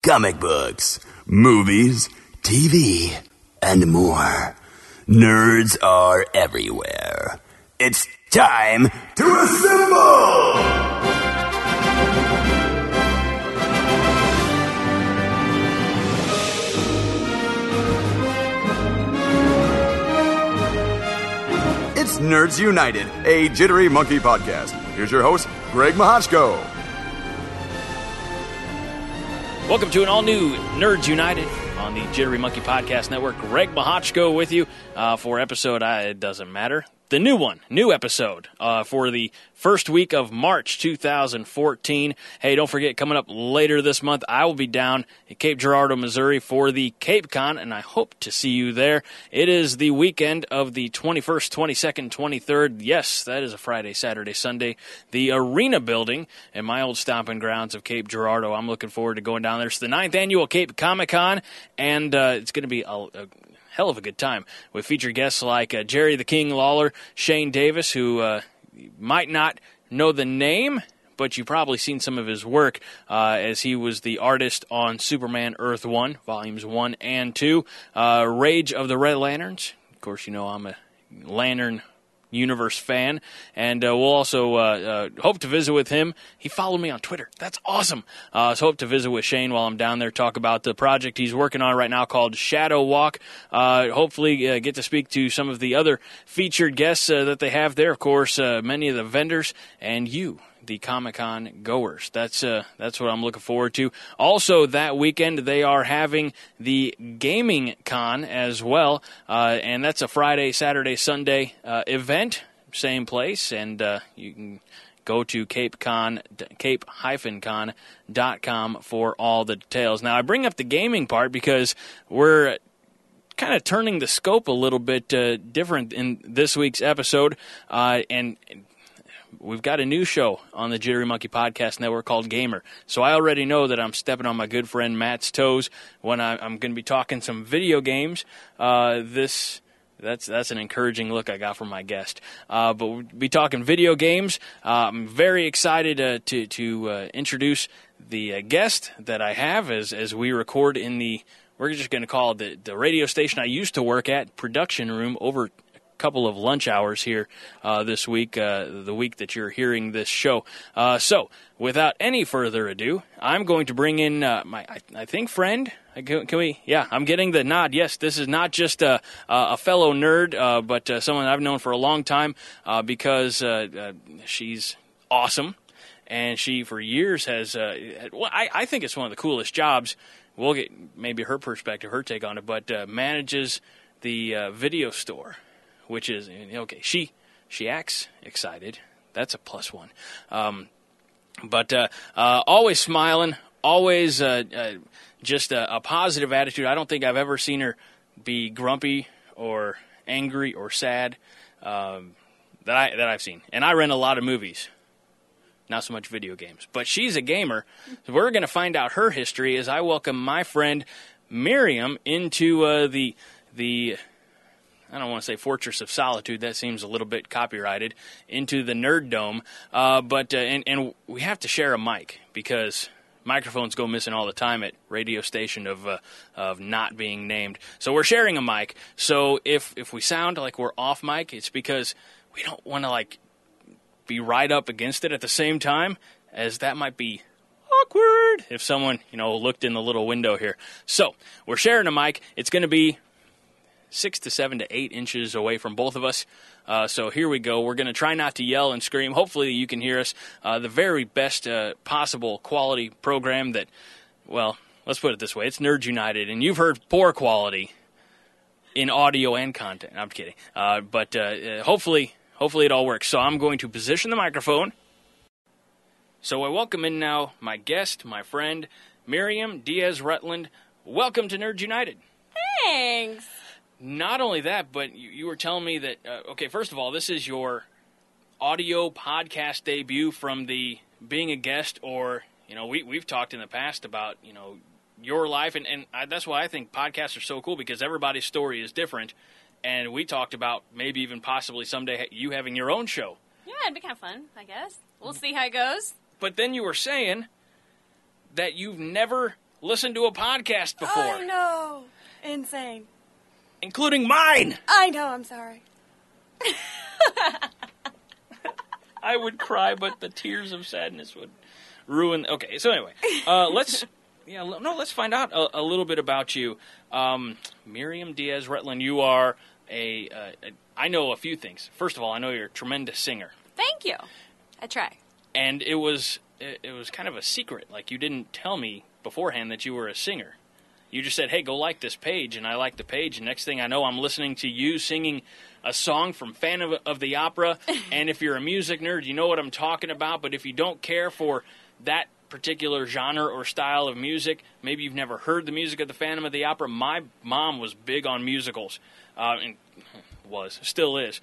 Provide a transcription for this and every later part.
comic books, movies, TV, and more. Nerds are everywhere. It's time to assemble! It's Nerds United, a Jittery Monkey podcast. Here's your host, Greg Mahochko. Welcome to an all-new Nerds United on the Jittery Monkey Podcast Network. Greg Mahochko with you for episode, it doesn't matter, the new episode for the first week of March 2014. Hey, don't forget, coming up later this month, I will be down at Cape Girardeau, Missouri for the Cape Con, and I hope to see you there. It is the weekend of the 21st, 22nd, 23rd. Yes, that is a Friday, Saturday, Sunday. The Arena Building in my old stomping grounds of Cape Girardeau. I'm looking forward to going down there. It's the 9th annual Cape Comic Con, and it's going to be a hell of a good time with featured guests like Jerry the King Lawler, Shane Davis, who might not know the name, but you've probably seen some of his work as he was the artist on Superman Earth 1, Volumes 1 and 2, Rage of the Red Lanterns. Of course, you know I'm a Lantern Universe fan, and we'll also hope to visit with him. He followed me on Twitter. That's awesome. So hope to visit with Shane while I'm down there, talk about the project he's working on right now called Shadow Walk. Hopefully get to speak to some of the other featured guests that they have there. Of course, many of the vendors and you, the Comic-Con goers. That's what I'm looking forward to. Also, that weekend, they are having the Gaming Con as well, and that's a Friday, Saturday, Sunday event, same place, and you can go to cape-con.com for all the details. Now, I bring up the gaming part because we're kind of turning the scope a little bit different in this week's episode, and we've got a new show on the Jittery Monkey Podcast Network called Gamer. So I already know that I'm stepping on my good friend Matt's toes when I'm going to be talking some video games. That's an encouraging look I got from my guest. But we'll be talking video games. I'm very excited to introduce the guest that I have as we record in we're just going to call it the radio station I used to work at, production room, over couple of lunch hours here this week, the week that you're hearing this show. So, without any further ado, I'm going to bring in my, I think, friend. Can we? Yeah, I'm getting the nod. Yes, this is not just a fellow nerd, but someone I've known for a long time because she's awesome, and she, for years, has, I think it's one of the coolest jobs. We'll get maybe her perspective, her take on it, but manages the video store, which is, okay, she acts excited. That's a plus one. But always smiling, always just a positive attitude. I don't think I've ever seen her be grumpy or angry or sad that I've seen. And I rent a lot of movies, not so much video games. But she's a gamer. So we're going to find out her history as I welcome my friend Miriam into the I don't want to say Fortress of Solitude. That seems a little bit copyrighted. Into the Nerd Dome. But we have to share a mic because microphones go missing all the time at radio station of not being named. So we're sharing a mic. So if we sound like we're off mic, it's because we don't want to be right up against it at the same time, as that might be awkward if someone looked in the little window here. So we're sharing a mic. It's going to be 6 to 7 to 8 inches away from both of us. So here we go. We're going to try not to yell and scream. Hopefully you can hear us. The very best possible quality program that, well, let's put it this way. It's Nerds United, and you've heard poor quality in audio and content. I'm kidding. But hopefully it all works. So I'm going to position the microphone. So I welcome in now my guest, my friend, Miriam Diaz-Rutland. Welcome to Nerds United. Thanks. Not only that, but you were telling me that, okay, first of all, this is your audio podcast debut from the being a guest, or, we've talked in the past about, your life, and that's why I think podcasts are so cool, because everybody's story is different, and we talked about maybe even possibly someday you having your own show. Yeah, it'd be kind of fun, I guess. We'll see how it goes. But then you were saying that you've never listened to a podcast before, I know. Insane. including mine. I know, I'm sorry. I would cry, but the tears of sadness would ruin. Okay, so anyway, let's find out a little bit about you, Miriam Diaz Retland. You are I know a few things. First of all, I know you're a tremendous singer, Thank you. I try. and it was kind of a secret. Like, you didn't tell me beforehand that you were a singer. You just said, "Hey, go like this page," and I liked the page. And next thing I know, I'm listening to you singing a song from Phantom of the Opera. And if you're a music nerd, you know what I'm talking about. But if you don't care for that particular genre or style of music, maybe you've never heard the music of the Phantom of the Opera. My mom was big on musicals, and still is.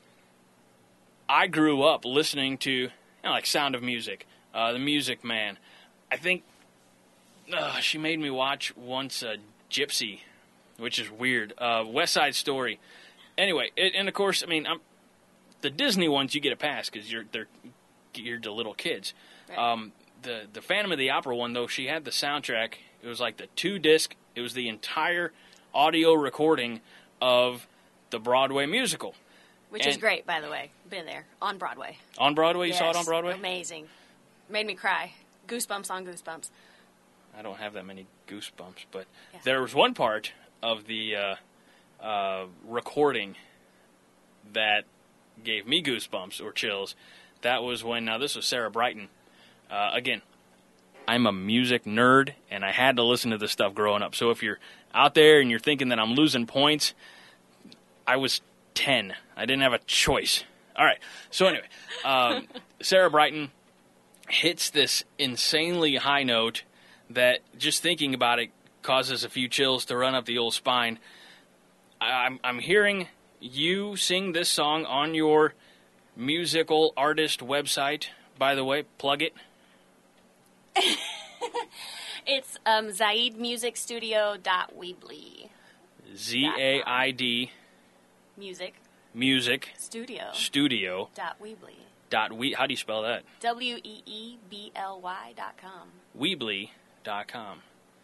I grew up listening to like Sound of Music, The Music Man. I think she made me watch once Gypsy, which is weird. West Side Story. Anyway, and of course, I mean, the Disney ones you get a pass because they're geared to little kids. Right. The Phantom of the Opera one, though, she had the soundtrack. It was like the 2-disc. It was the entire audio recording of the Broadway musical. Which is great, by the way. Been there. On Broadway. On Broadway? You Yes. saw it on Broadway? Amazing. Made me cry. Goosebumps on goosebumps. I don't have that many goosebumps, but Yeah. there was one part of the recording that gave me goosebumps or chills. That was when, this was Sarah Brighton. Again, I'm a music nerd, and I had to listen to this stuff growing up. So if you're out there and you're thinking that I'm losing points, I was 10. I didn't have a choice. All right. So anyway, Sarah Brighton hits this insanely high note that just thinking about it causes a few chills to run up the old spine. I'm hearing you sing this song on your musical artist website. By the way, plug it. It's zaidmusicstudio.weebly. ZAID Music Studio. Studio.weebly. How do you spell that? WEEBLY.com. Weebly.com.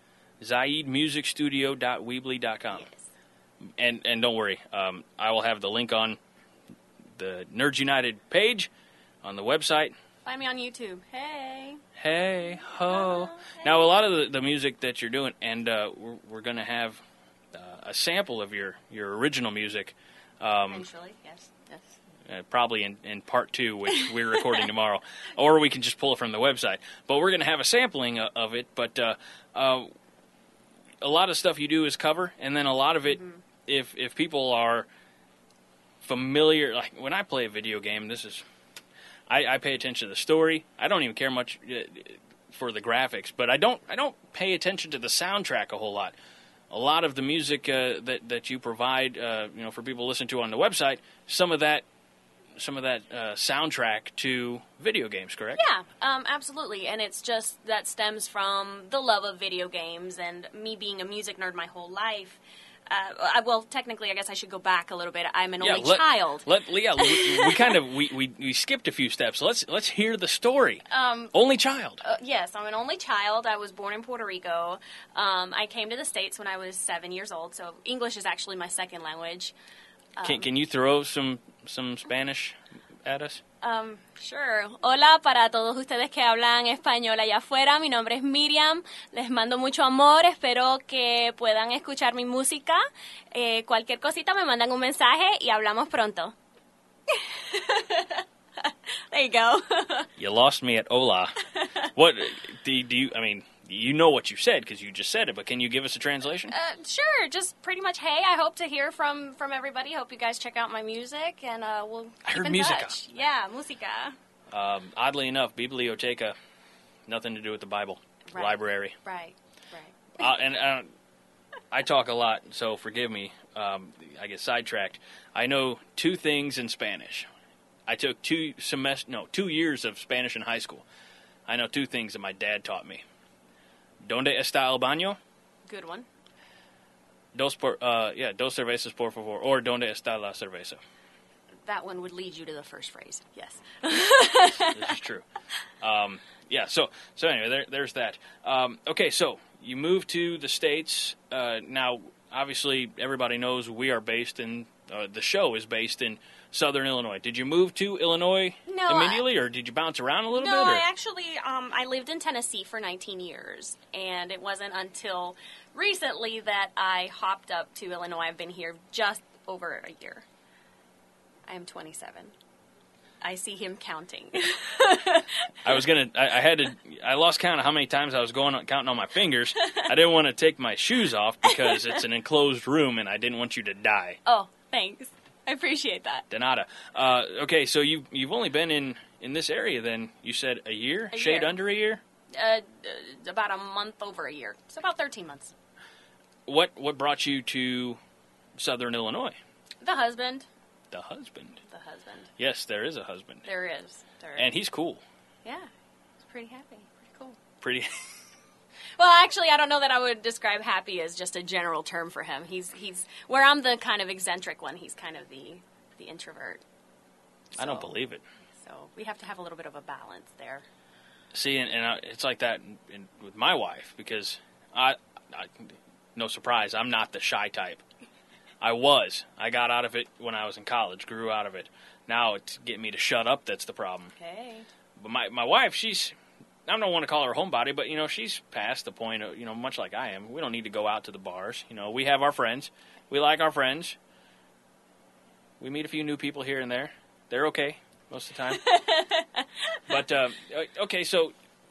ZaidMusicStudio.weebly.com. Yes. And don't worry, I will have the link on the Nerds United page on the website. Find me on YouTube. Hey. Hey ho! Now, a lot of the music that you're doing, and we're going to have a sample of your original music. Eventually, yes. Probably in part 2, which we're recording tomorrow, or we can just pull it from the website. But we're going to have a sampling of it. But a lot of stuff you do is cover, and then a lot of it, if people are familiar, like when I play a video game, I pay attention to the story. I don't even care much for the graphics, but I don't pay attention to the soundtrack a whole lot. A lot of the music that you provide, for people to listen to on the website, some of that soundtrack to video games, correct? Yeah, absolutely. And it's just that stems from the love of video games and me being a music nerd my whole life. Well, technically, I guess I should go back a little bit. I'm an only child. We skipped a few steps. Let's hear the story. Only child. Yes, I'm an only child. I was born in Puerto Rico. I came to the States when I was 7 years old, so English is actually my second language. Can you throw some Spanish at us? Sure. Hola para todos ustedes que hablan español allá afuera. Mi nombre es Miriam. Les mando mucho amor. Espero que puedan escuchar mi música. Cualquier cosita me mandan un mensaje y hablamos pronto. There you go. You lost me at hola. What do you? I mean, you know what you said because you just said it. But can you give us a translation? Sure. Just pretty much. Hey, I hope to hear from everybody. Hope you guys check out my music, and we'll keep in touch. Yeah, música. Oddly enough, biblioteca, nothing to do with the Bible. Right. Library. Right. And I talk a lot, so forgive me. I get sidetracked. I know 2 things in Spanish. I took 2 years of Spanish in high school. I know 2 things that my dad taught me. ¿Dónde está el baño? Good one. Dos cervezas, por favor. Or ¿dónde está la cerveza? That one would lead you to the first phrase. Yes. This is true. So anyway, there's that. Okay, so you moved to the States. Now, obviously, everybody knows we are based in, the show is based in Southern Illinois. Did you move to Illinois immediately, or did you bounce around a little bit? No, or? I actually, I lived in Tennessee for 19 years, and it wasn't until recently that I hopped up to Illinois. I've been here just over a year. I am 27. I see him counting. I lost count of how many times I was counting on my fingers. I didn't want to take my shoes off because it's an enclosed room and I didn't want you to die. Oh, thanks. I appreciate that. De nada. Okay, so you've only been in this area then, you said a year? A Shade year. under a year? About a month over a year. So about 13 months. What brought you to Southern Illinois? The husband. The husband. The husband. Yes, there is a husband. There is. And he's cool. Yeah. He's pretty happy. Pretty cool. Pretty. Well, actually, I don't know that I would describe happy as just a general term for him. He's where I'm the kind of eccentric one. He's kind of the introvert. I don't believe it. So we have to have a little bit of a balance there. See, and it's like that with my wife because no surprise, I'm not the shy type. I got out of it when I was in college, grew out of it. Now it's getting me to shut up that's the problem. Okay. But my wife, I don't want to call her a homebody, but, she's past the point of, much like I am. We don't need to go out to the bars. We have our friends. We like our friends. We meet a few new people here and there. They're okay most of the time. But, okay, so,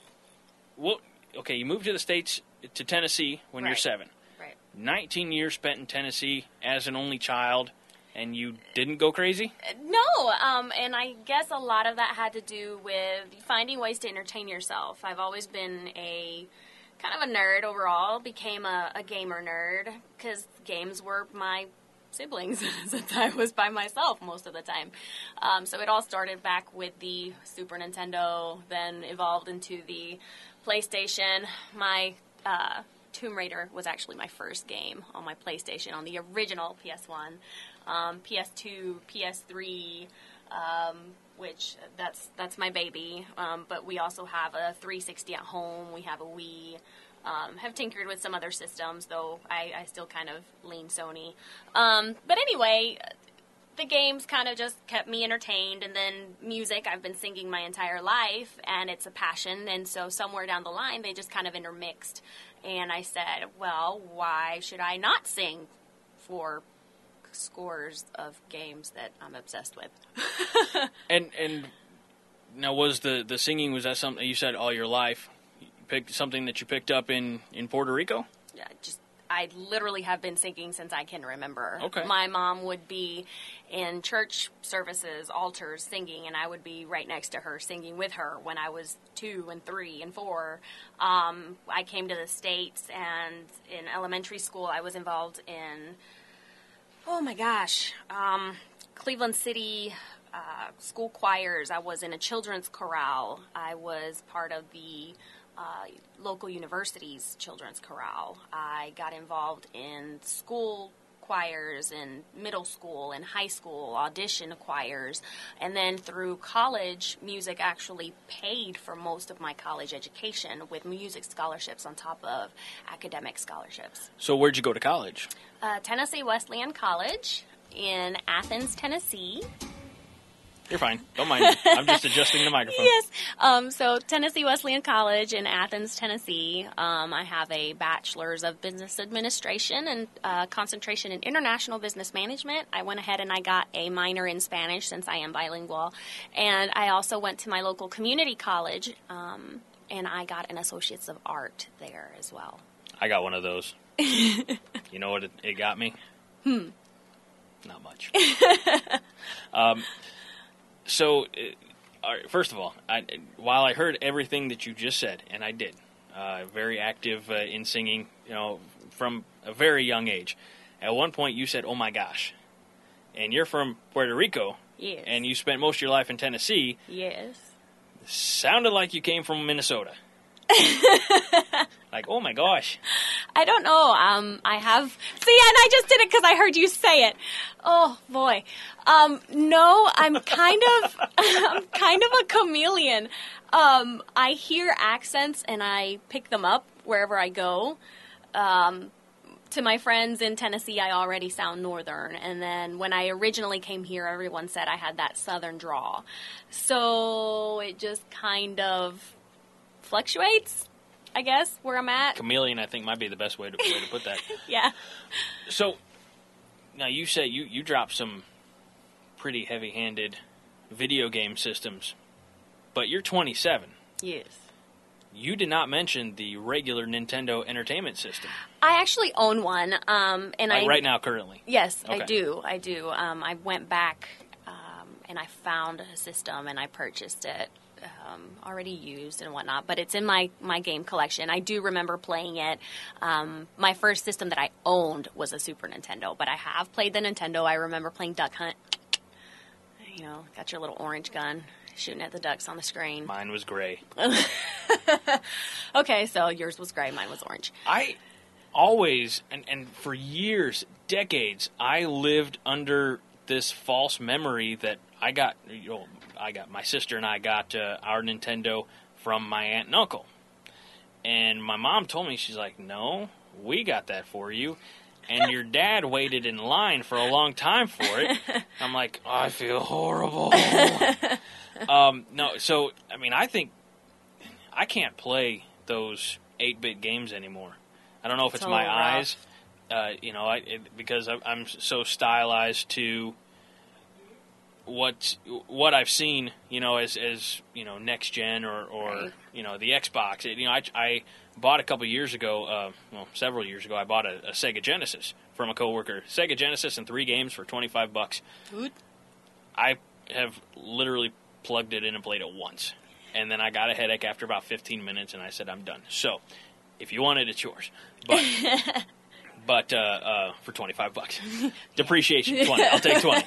you moved to the States, to Tennessee when you're 7. 19 years spent in Tennessee as an only child, and you didn't go crazy? No, and I guess a lot of that had to do with finding ways to entertain yourself. I've always been a kind of a nerd overall, became a gamer nerd, because games were my siblings since I was by myself most of the time. So it all started back with the Super Nintendo, then evolved into the PlayStation. My Tomb Raider was actually my first game on my PlayStation, on the original PS1, PS2, PS3, which that's my baby. But we also have a 360 at home. We have a Wii. Have tinkered with some other systems, though I still kind of lean Sony. But anyway, the games kind of just kept me entertained, and then music, I've been singing my entire life, and it's a passion, and so somewhere down the line, they just kind of intermixed, and I said, well, why should I not sing for scores of games that I'm obsessed with? And now, was the singing, was that something you said all your life? You picked something that you picked up in Puerto Rico? Yeah, I literally have been singing since I can remember. Okay. My mom would be in church services, altars, singing, and I would be right next to her singing with her when I was 2 and 3 and 4. I came to the States, and in elementary school I was involved in, Cleveland City school choirs. I was in a children's chorale. I was part of the local university's children's chorale. I got involved in school choirs in middle school and high school, audition choirs, and then through college, music actually paid for most of my college education with music scholarships on top of academic scholarships. So where'd you go to college? Tennessee Wesleyan College in Athens, Tennessee. You're fine. Don't mind me. I'm just adjusting the microphone. Yes. So Tennessee Wesleyan College in Athens, Tennessee. I have a bachelor's of business administration and concentration in international business management. I went ahead and I got a minor in Spanish since I am bilingual. And I also went to my local community college, and I got an associate's of art there as well. I got one of those. You know what it got me? Not much. So, first of all, while I heard everything that you just said, and I did, very active in singing, from a very young age. At one point, you said, "Oh my gosh," and you're from Puerto Rico, Yes. and you spent most of your life in Tennessee. Yes. Sounded like you came from Minnesota. Like, oh my gosh. I don't know. I have. See, and I just did it because I heard you say it. Oh boy. No, I'm kind of a chameleon. I hear accents and I pick them up wherever I go. To my friends in Tennessee, I already sound northern. And then when I originally came here, everyone said I had that southern draw. So it just kind of fluctuates, I guess, where I'm at. Chameleon, I think, might be the best way to put that. Yeah. So, now you say you dropped some pretty heavy-handed video game systems, but you're 27. Yes. You did not mention the regular Nintendo Entertainment System. I actually own one, right now, currently. Yes, Okay. I do. I went back and I found a system and I purchased it, already used and whatnot. But it's in my game collection. I do remember playing it. My first system that I owned was a Super Nintendo, but I have played the Nintendo. I remember playing Duck Hunt. You know, got your little orange gun, shooting at the ducks on the screen. Mine was gray. Okay, so yours was gray, mine was orange. I always, and for years, decades, I lived under this false memory that my sister and I got our Nintendo from my aunt and uncle. And my mom told me, she's like, no, we got that for you. And your dad waited in line for a long time for it. I'm like, oh, I feel horrible. No, so, I mean, I think I can't play those 8-bit games anymore. I don't know if it's my eyes, because I'm so stylized to what I've seen, as next gen or Right. The Xbox. I bought a couple years ago, several years ago, I bought a Sega Genesis from a coworker. Sega Genesis and 3 games for $25. Good. I have literally plugged it in and played it once. And then I got a headache after about 15 minutes, and I said, I'm done. So, if you want it, it's yours. But for $25. Depreciation, 20. I'll take 20.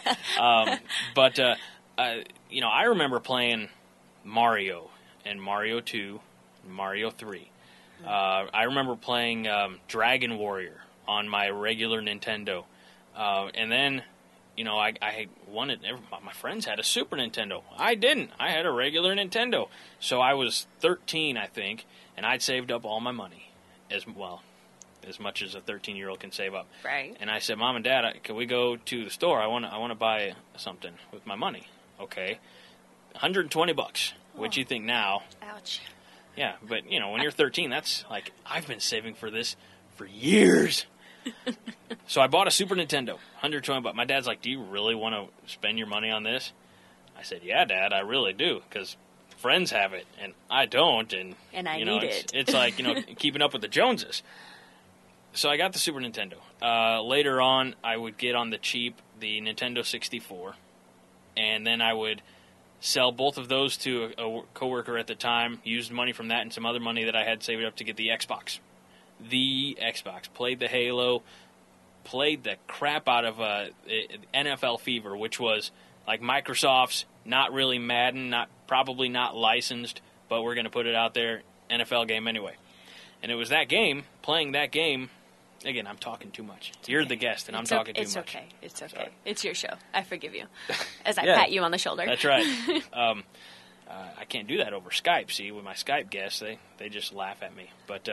I remember playing Mario and Mario 2, and Mario 3. I remember playing Dragon Warrior on my regular Nintendo. And then, I wanted, my friends had a Super Nintendo. I didn't. I had a regular Nintendo. So I was 13, I think, and I'd saved up all my money as much as a 13-year-old can save up. Right. And I said, Mom and Dad, can we go to the store? I want to buy something with my money. Okay. $120. What you think now? Ouch. Yeah, but, when you're 13, that's like, I've been saving for this for years. So I bought a Super Nintendo, $120. My dad's like, do you really want to spend your money on this? I said, yeah, Dad, I really do, because friends have it, and I don't, and I need it. It's like, keeping up with the Joneses. So I got the Super Nintendo. Later on, I would get on the cheap the Nintendo 64, and then I would sell both of those to a coworker at the time, used money from that and some other money that I had saved up to get the Xbox. Played the Halo, played the crap out of NFL Fever, which was like Microsoft's, not really Madden, probably not licensed, but we're going to put it out there, NFL game anyway. And it was that game, playing that game. Again, I'm talking too much. You're the guest, and I'm talking too much. It's okay. Sorry. It's your show. I forgive you. As I Yeah. pat you on the shoulder. That's right. I can't do that over Skype. See, with my Skype guests, they just laugh at me. But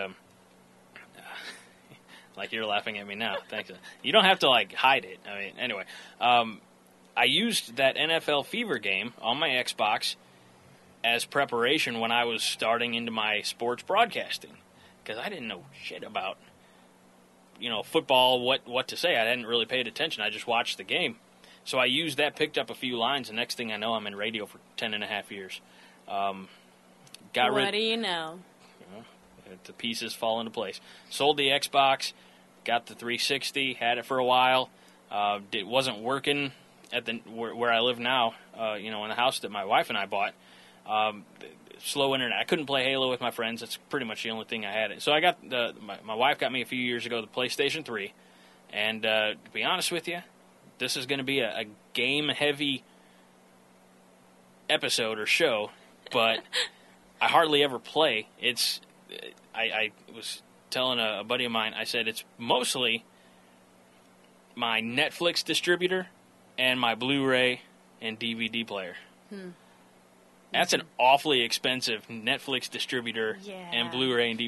like you're laughing at me now. Thanks. You don't have to hide it. I mean, anyway, I used that NFL Fever game on my Xbox as preparation when I was starting into my sports broadcasting, because I didn't know shit about football, what to say. I hadn't really paid attention. I just watched the game. So I used that, picked up a few lines, and next thing I know, I'm in radio for 10 and a half years. What do you know? The pieces fall into place. Sold the Xbox, got the 360, had it for a while. It wasn't working at where I live now, in the house that my wife and I bought. Slow internet. I couldn't play Halo with my friends. That's pretty much the only thing I had. So I got my wife got me a few years ago the PlayStation 3. And to be honest with you, this is going to be a game-heavy episode or show, but I hardly ever play. I was telling a buddy of mine, I said it's mostly my Netflix distributor and my Blu-ray and DVD player. That's an awfully expensive Netflix distributor and Blu-ray and DVD.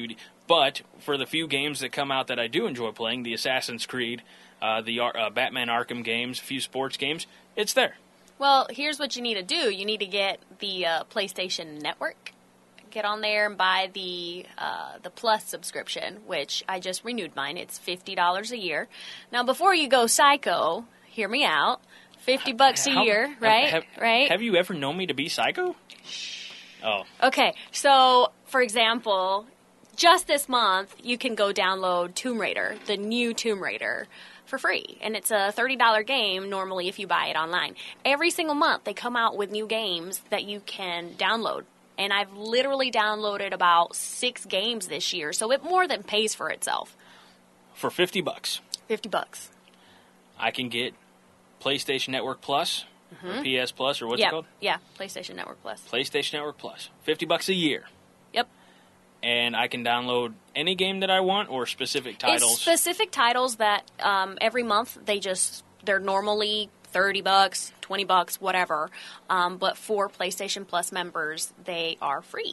But for the few games that come out that I do enjoy playing, the Assassin's Creed, the Batman Arkham games, a few sports games, it's there. Well, here's what you need to do. You need to get the PlayStation Network. Get on there and buy the Plus subscription, which I just renewed mine. It's $50 a year. Now, before you go psycho, hear me out. $50 a year, right? Right? Have you ever known me to be psycho? Oh. Okay, so, for example, just this month, you can go download Tomb Raider, the new Tomb Raider, for free. And it's a $30 game normally if you buy it online. Every single month, they come out with new games that you can download. And I've literally downloaded about 6 games this year, so it more than pays for itself. For $50. $50. I can get PlayStation Network Plus, or PS Plus, or what's it called? Yeah, PlayStation Network Plus. PlayStation Network Plus. $50 a year. Yep. And I can download any game that I want or specific titles? It's specific titles that every month they're normally $30, $20, whatever. But for PlayStation Plus members, they are free.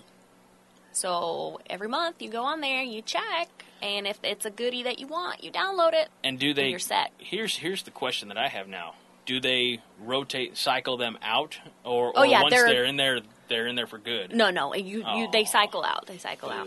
So every month you go on there, you check, and if it's a goodie that you want, you download it. And do they? And you're set. Here's the question that I have now. Do they cycle them out, or yeah, once they're in there, they're in there for good? No, they cycle out. They cycle out.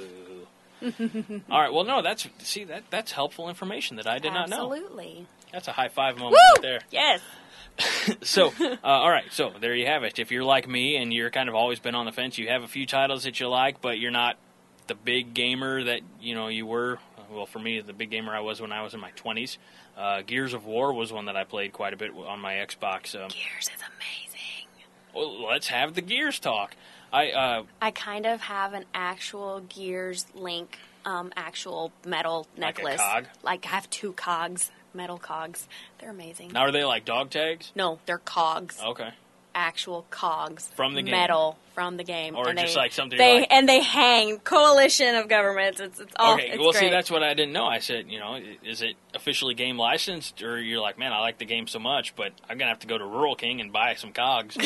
All right. Well, no, that's helpful information that I did not know. Absolutely. That's a high five moment Woo! right there. Yes. So, all right. So there you have it. If you're like me and you're kind of always been on the fence, you have a few titles that you like, but you're not the big gamer that you were. Well, for me, the big gamer I was when I was in my 20s. Gears of War was one that I played quite a bit on my Xbox. Gears is amazing. Well, let's have the Gears talk. I kind of have an actual Gears Link, actual metal necklace. Like a cog? Like I have 2 cogs, metal cogs. They're amazing. Now, are they like dog tags? No, they're cogs. Okay. Actual cogs from the game, metal from the game, or and just like something and they hang. Coalition of governments. It's all okay. It's well, great. See, that's what I didn't know. I said, is it officially game licensed, or you're like, man, I like the game so much, but I'm gonna have to go to Rural King and buy some cogs.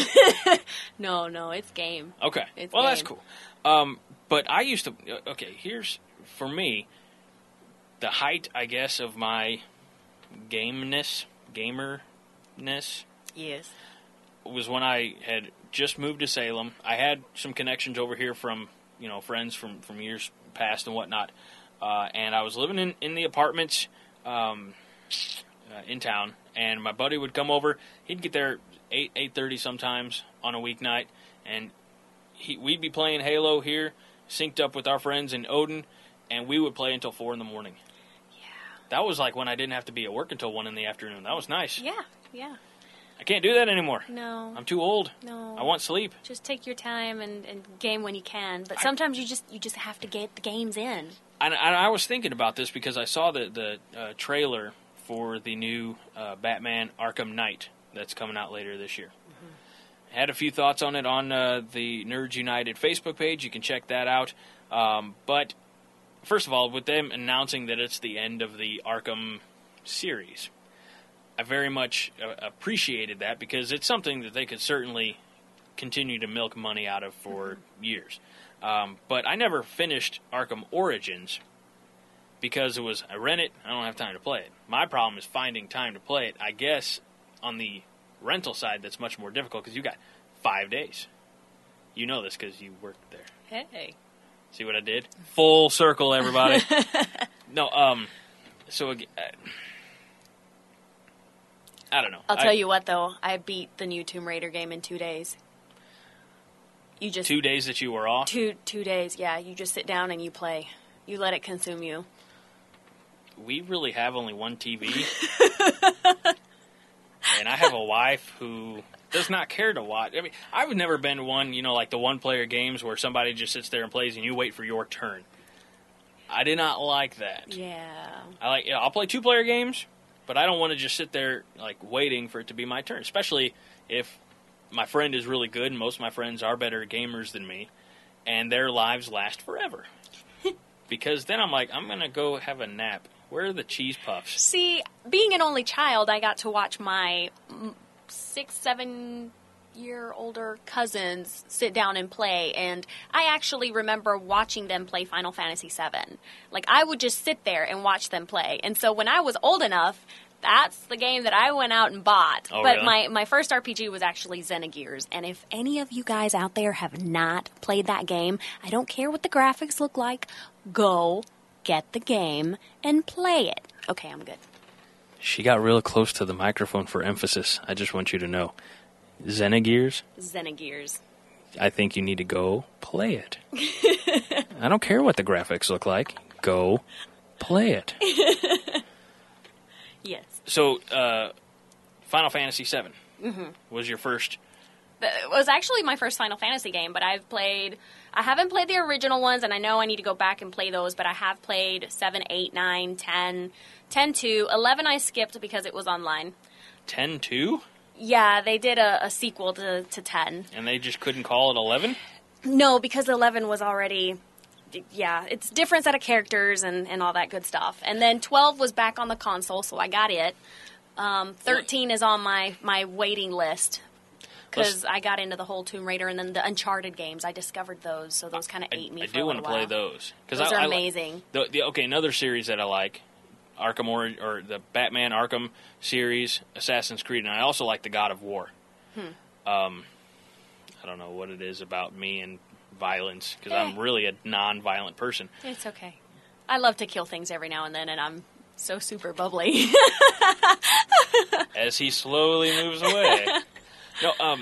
No, it's game. Okay, it's well, game. That's cool. But I used to. Okay, here's for me the height, I guess, of my gamerness. Yes. Was when I had just moved to Salem. I had some connections over here from, friends from years past and whatnot. And I was living in the apartments in town. And my buddy would come over. He'd get there 8:30 sometimes on a weeknight. And we'd be playing Halo here, synced up with our friends in Odin. And we would play until 4 in the morning. Yeah. That was like when I didn't have to be at work until 1 in the afternoon. That was nice. Yeah. I can't do that anymore. No. I'm too old. No. I want sleep. Just take your time and game when you can. But sometimes you just have to get the games in. And I was thinking about this because I saw the trailer for the new Batman Arkham Knight that's coming out later this year. Mm-hmm. I had a few thoughts on it on the Nerds United Facebook page. You can check that out. But first of all, with them announcing that it's the end of the Arkham series, I very much appreciated that because it's something that they could certainly continue to milk money out of for years. But I never finished Arkham Origins because I rent it, I don't have time to play it. My problem is finding time to play it. I guess on the rental side that's much more difficult because you got 5 days. You know this because you worked there. Hey. See what I did? Full circle, everybody. No, so I don't know. I'll tell you what, though. I beat the new Tomb Raider game in 2 days. You just 2 days that you were off? 2 days, yeah. You just sit down and you play. You let it consume you. We really have only one TV. And I have a wife who does not care to watch. I mean, I've never been one, like the one-player games where somebody just sits there and plays and you wait for your turn. I did not like that. Yeah. I'll play 2-player games, but I don't want to just sit there waiting for it to be my turn, especially if my friend is really good, and most of my friends are better gamers than me, and their lives last forever. Because then I'm like, I'm going to go have a nap. Where are the cheese puffs? See, being an only child, I got to watch my 6, 7 year older cousins sit down and play, and I actually remember watching them play Final Fantasy VII. Like, I would just sit there and watch them play. And so when I was old enough, that's the game that I went out and bought. Oh, but really? my first RPG was actually Xenogears. And if any of you guys out there have not played that game, I don't care what the graphics look like, go get the game and play it. Okay, I'm good. She got real close to the microphone for emphasis. I just want you to know. Xenogears? Xenogears. I think you need to go play it. I don't care what the graphics look like. Go play it. Yes. So, Final Fantasy VII was your first. It was actually my first Final Fantasy game, but I haven't played the original ones, and I know I need to go back and play those, but I have played 7, 8, 9, 10, 10-2. 11 I skipped because it was online. 10-2? Yeah, they did a sequel to 10. And they just couldn't call it 11? No, because 11 was already... Yeah, it's different set of characters and all that good stuff. And then 12 was back on the console, so I got it. 13 is on my waiting list because I got into the whole Tomb Raider and then the Uncharted games. I discovered those, so those kind of ate me for a do little want to play while. those. Those are amazing. Okay, another series that I like, Arkham or the Batman Arkham series, Assassin's Creed, and I also like the God of War. I don't know what it is about me and violence, because I'm really a non-violent person. It's okay. I love to kill things every now and then, and I'm so super bubbly. As he slowly moves away. No,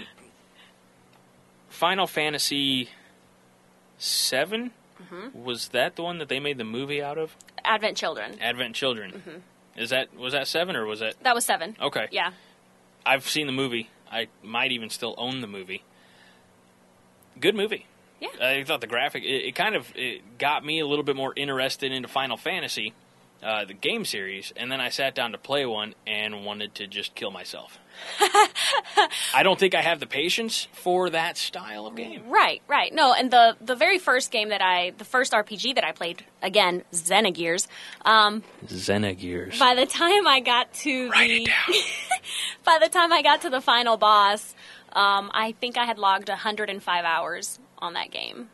Final Fantasy VII? Was that the one that they made the movie out of? Advent Children. Advent Children. Was that 7 or was that... That was 7. Okay. Yeah. I've seen the movie. I might even still own the movie. Good movie. Yeah. I thought the graphic, it got me a little bit more interested into Final Fantasy, the game series, and then I sat down to play one and wanted to just kill myself. I don't think I have the patience for that style of game. Right. No, and the very first game the first RPG that I played, again, Xenogears. Xenogears. By the time I got to Write it down. By the time I got to the final boss, I think I had logged 105 hours on that game.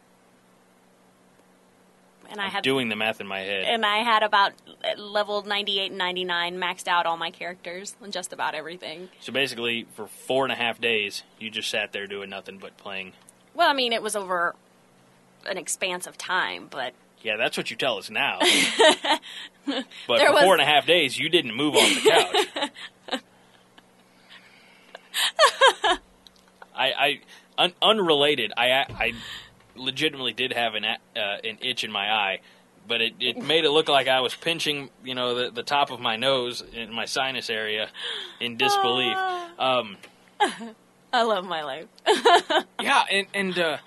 And I'm doing the math in my head. And I had about level 98 and 99 maxed out all my characters on just about everything. So basically, for 4.5 days, you just sat there doing nothing but playing. Well, I mean, it was over an expanse of time, but... Yeah, that's what you tell us now. But for There was- 4.5 days, you didn't move off the couch. Unrelated, I legitimately did have an itch in my eye, but it made it look like I was pinching, the top of my nose in my sinus area in disbelief. I love my life. Yeah, and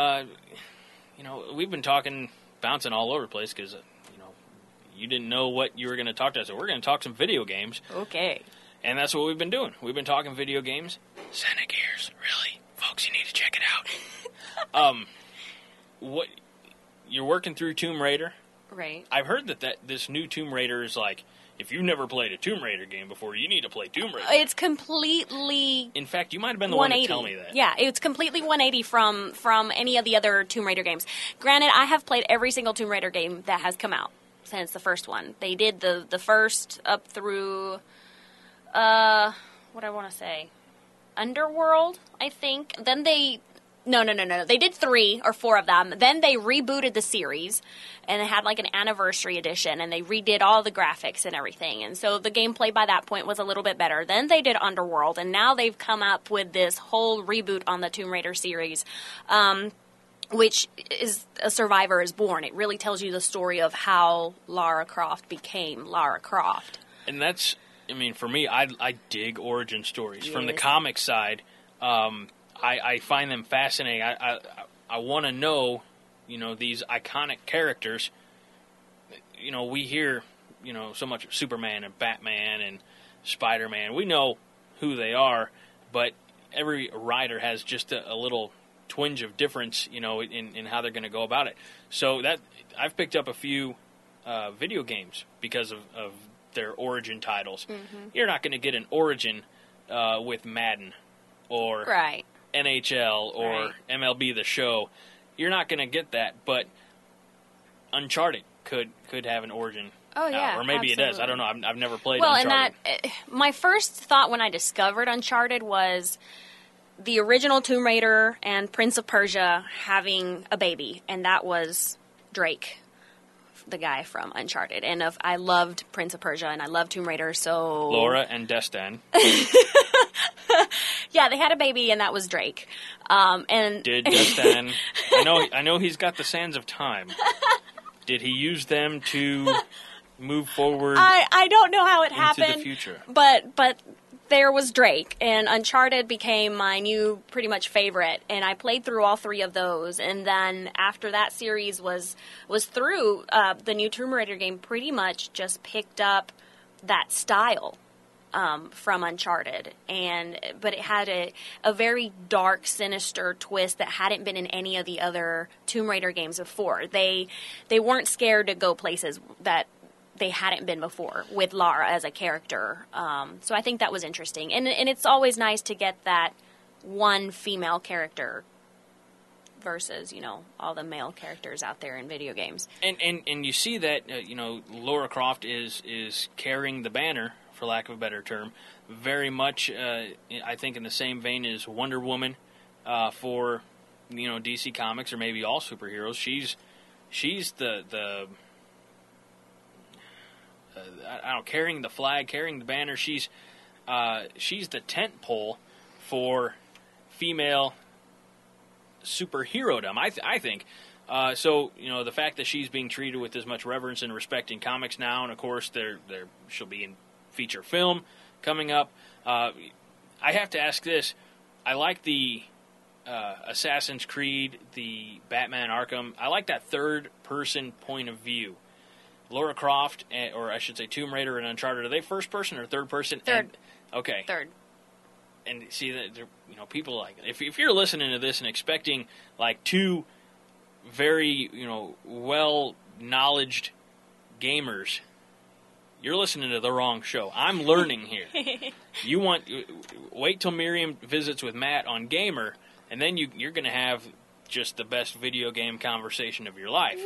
we've been bouncing all over the place because, you didn't know what you were going to talk to us. So we're going to talk some video games. Okay. And that's what we've been doing. We've been talking video games. Xenogears, really? Folks, you need to check it out. What you're working through Tomb Raider? Right. I've heard that this new Tomb Raider is like, if you've never played a Tomb Raider game before, you need to play Tomb Raider. It's completely... In fact, you might have been the one to tell me that. Yeah, it's completely 180 from any of the other Tomb Raider games. Granted, I have played every single Tomb Raider game that has come out since the first one. They did the first up through... what I want to say? Underworld, I think. Then they... No. They did 3 or 4 of them. Then they rebooted the series, and they had like an anniversary edition, and they redid all the graphics and everything. And so the gameplay by that point was a little bit better. Then they did Underworld, and now they've come up with this whole reboot on the Tomb Raider series, which is A Survivor is Born. It really tells you the story of how Lara Croft became Lara Croft. And that's, for me, I dig origin stories. Yes. From the comic side, I find them fascinating. I want to know, these iconic characters. We hear, so much of Superman and Batman and Spider-Man. We know who they are, but every writer has just a little twinge of difference, in how they're going to go about it. So that I've picked up a few video games because of their origin titles. Mm-hmm. You're not going to get an origin with Madden or right. NHL or Right. MLB The Show. You're not going to get that, but Uncharted could have an origin. Oh, yeah, or maybe it does. I don't absolutely. know. I've never played Well, Uncharted. and that my first thought when I discovered Uncharted was the original Tomb Raider and Prince of Persia having a baby, and that was Drake, the guy from Uncharted. And I loved Prince of Persia and I loved Tomb Raider, so Laura and Destin. yeah, they had a baby, and that was Drake. And Did Destin? I know he's got the sands of time. Did he use them to move forward I don't know how it into happened, the future? but there was Drake, and Uncharted became my new pretty much favorite, and I played through all 3 of those, and then after that series was through, the new Tomb Raider game pretty much just picked up that style from Uncharted, but it had a very dark, sinister twist that hadn't been in any of the other Tomb Raider games before. They weren't scared to go places that they hadn't been before with Lara as a character. So I think that was interesting. And it's always nice to get that one female character versus, all the male characters out there in video games. And you see that Lara Croft is carrying the banner, for lack of a better term, very much I think in the same vein as Wonder Woman for DC Comics, or maybe all superheroes. She's the I don't know, carrying the flag, carrying the banner. She's the tent pole for female superherodom, I think. So the fact that she's being treated with as much reverence and respect in comics now, and of course she'll be in feature film coming up. I have to ask this: I like the Assassin's Creed, the Batman Arkham. I like that third person point of view. Lara Croft, or I should say Tomb Raider and Uncharted, are they first person or third person? Third. Okay. Third. And see that people like, if you're listening to this and expecting like 2 very well knowledged gamers, you're listening to the wrong show. I'm learning here. Wait till Miriam visits with Matt on Gamer, and then you're going to have just the best video game conversation of your life.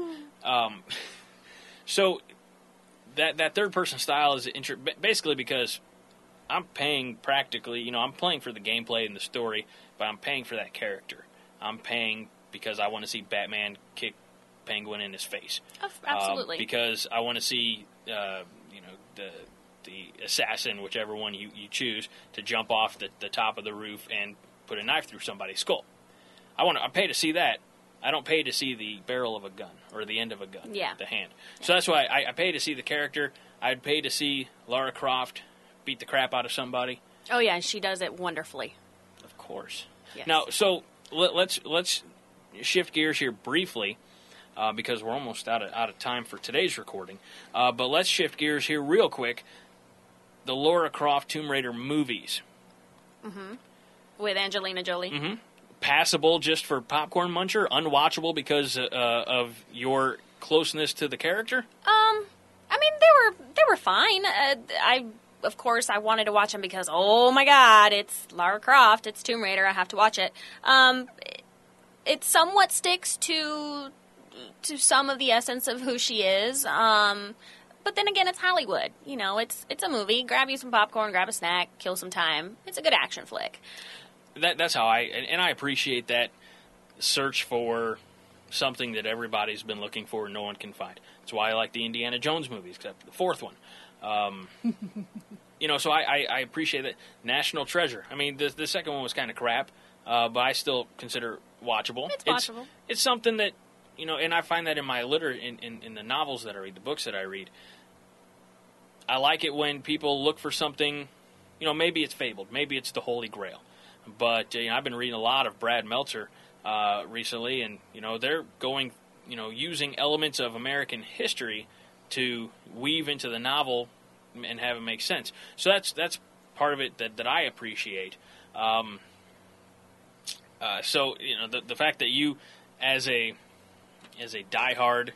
So that third person style is basically because I'm paying practically, I'm playing for the gameplay and the story, but I'm paying for that character. I'm paying because I want to see Batman kick Penguin in his face. Absolutely. Because I want to see, the assassin, whichever one you choose, to jump off the top of the roof and put a knife through somebody's skull. I pay to see that. I don't pay to see the barrel of a gun or the end of a gun, the hand. So that's why I pay to see the character. I'd pay to see Lara Croft beat the crap out of somebody. Oh yeah, she does it wonderfully. Of course. Yes. Now, so let's shift gears here briefly because we're almost out of time for today's recording. But let's shift gears here real quick. The Lara Croft Tomb Raider movies. Mm-hmm. With Angelina Jolie. Mm-hmm. Passable just for popcorn muncher, unwatchable because of your closeness to the character? I mean, they were fine. Of course, I wanted to watch them because, oh my God, it's Lara Croft, it's Tomb Raider, I have to watch it. It somewhat sticks to some of the essence of who she is. But then again, it's Hollywood. It's a movie. Grab you some popcorn, grab a snack, kill some time. It's a good action flick. That's how I appreciate that search for something that everybody's been looking for and no one can find. That's why I like the Indiana Jones movies, except for the 4th one. So I appreciate that. National Treasure. I mean, the second one was kind of crap, but I still consider watchable. It's watchable. It's something that, and I find that in my in the novels that I read, the books that I read. I like it when people look for something, maybe it's fabled, maybe it's the Holy Grail. But I've been reading a lot of Brad Meltzer recently, and they're going, using elements of American history to weave into the novel and have it make sense. So that's part of it that I appreciate. So the fact that you, as a diehard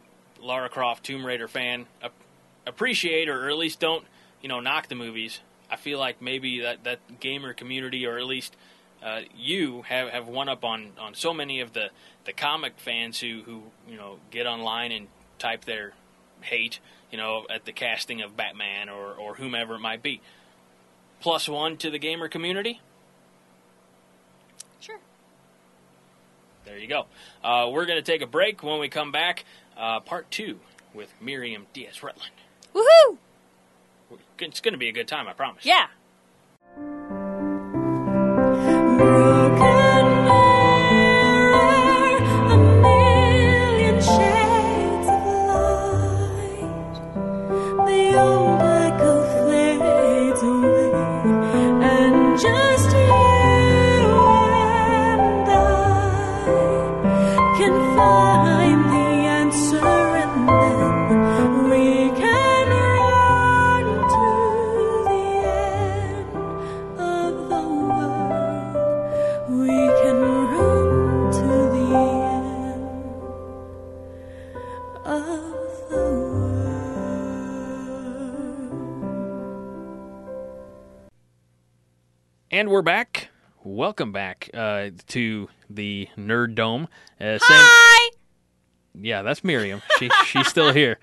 Lara Croft Tomb Raider fan, appreciate or at least don't knock the movies. I feel like maybe that gamer community, or at least you have one up on so many of the comic fans who get online and type their hate at the casting of Batman or whomever it might be. +1 to the gamer community? Sure. There you go. We're going to take a break. When we come back, part 2 with Miriam Diaz-Rutland. Woohoo! It's going to be a good time, I promise. Yeah. And we're back. Welcome back to the Nerd Dome. Hi! Yeah, that's Miriam. She's still here.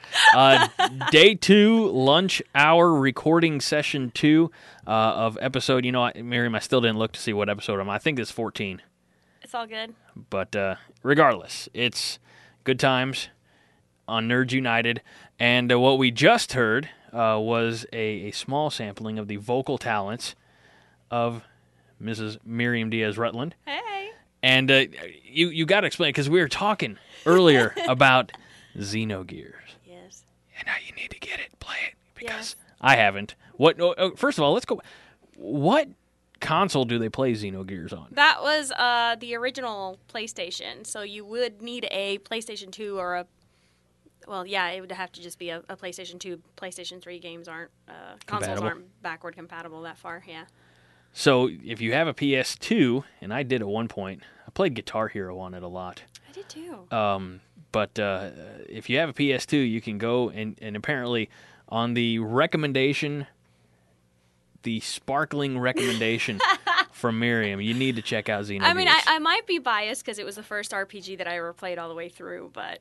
Day 2, lunch hour, recording session 2 of episode. Miriam, I still didn't look to see what episode I'm on. I think it's 14. It's all good. But regardless, it's good times on Nerds United. And what we just heard was a small sampling of the vocal talents of Mrs. Miriam Diaz-Rutland. Hey. And you got to explain, because we were talking earlier about Xenogears. Yes. And now you need to get it, play it, because Yes. I haven't. First of all, let's go. What console do they play Xenogears on? That was the original PlayStation, so you would need a PlayStation 2 or a... Well, yeah, it would have to just be a PlayStation 2. PlayStation 3 games aren't... consoles aren't backward compatible that far, yeah. So if you have a PS2, and I did at one point, I played Guitar Hero on it a lot. I did too. But if you have a PS2, you can go and apparently on the recommendation, the sparkling recommendation from Miriam, you need to check out Xenogears. I mean, I might be biased because it was the first RPG that I ever played all the way through, but,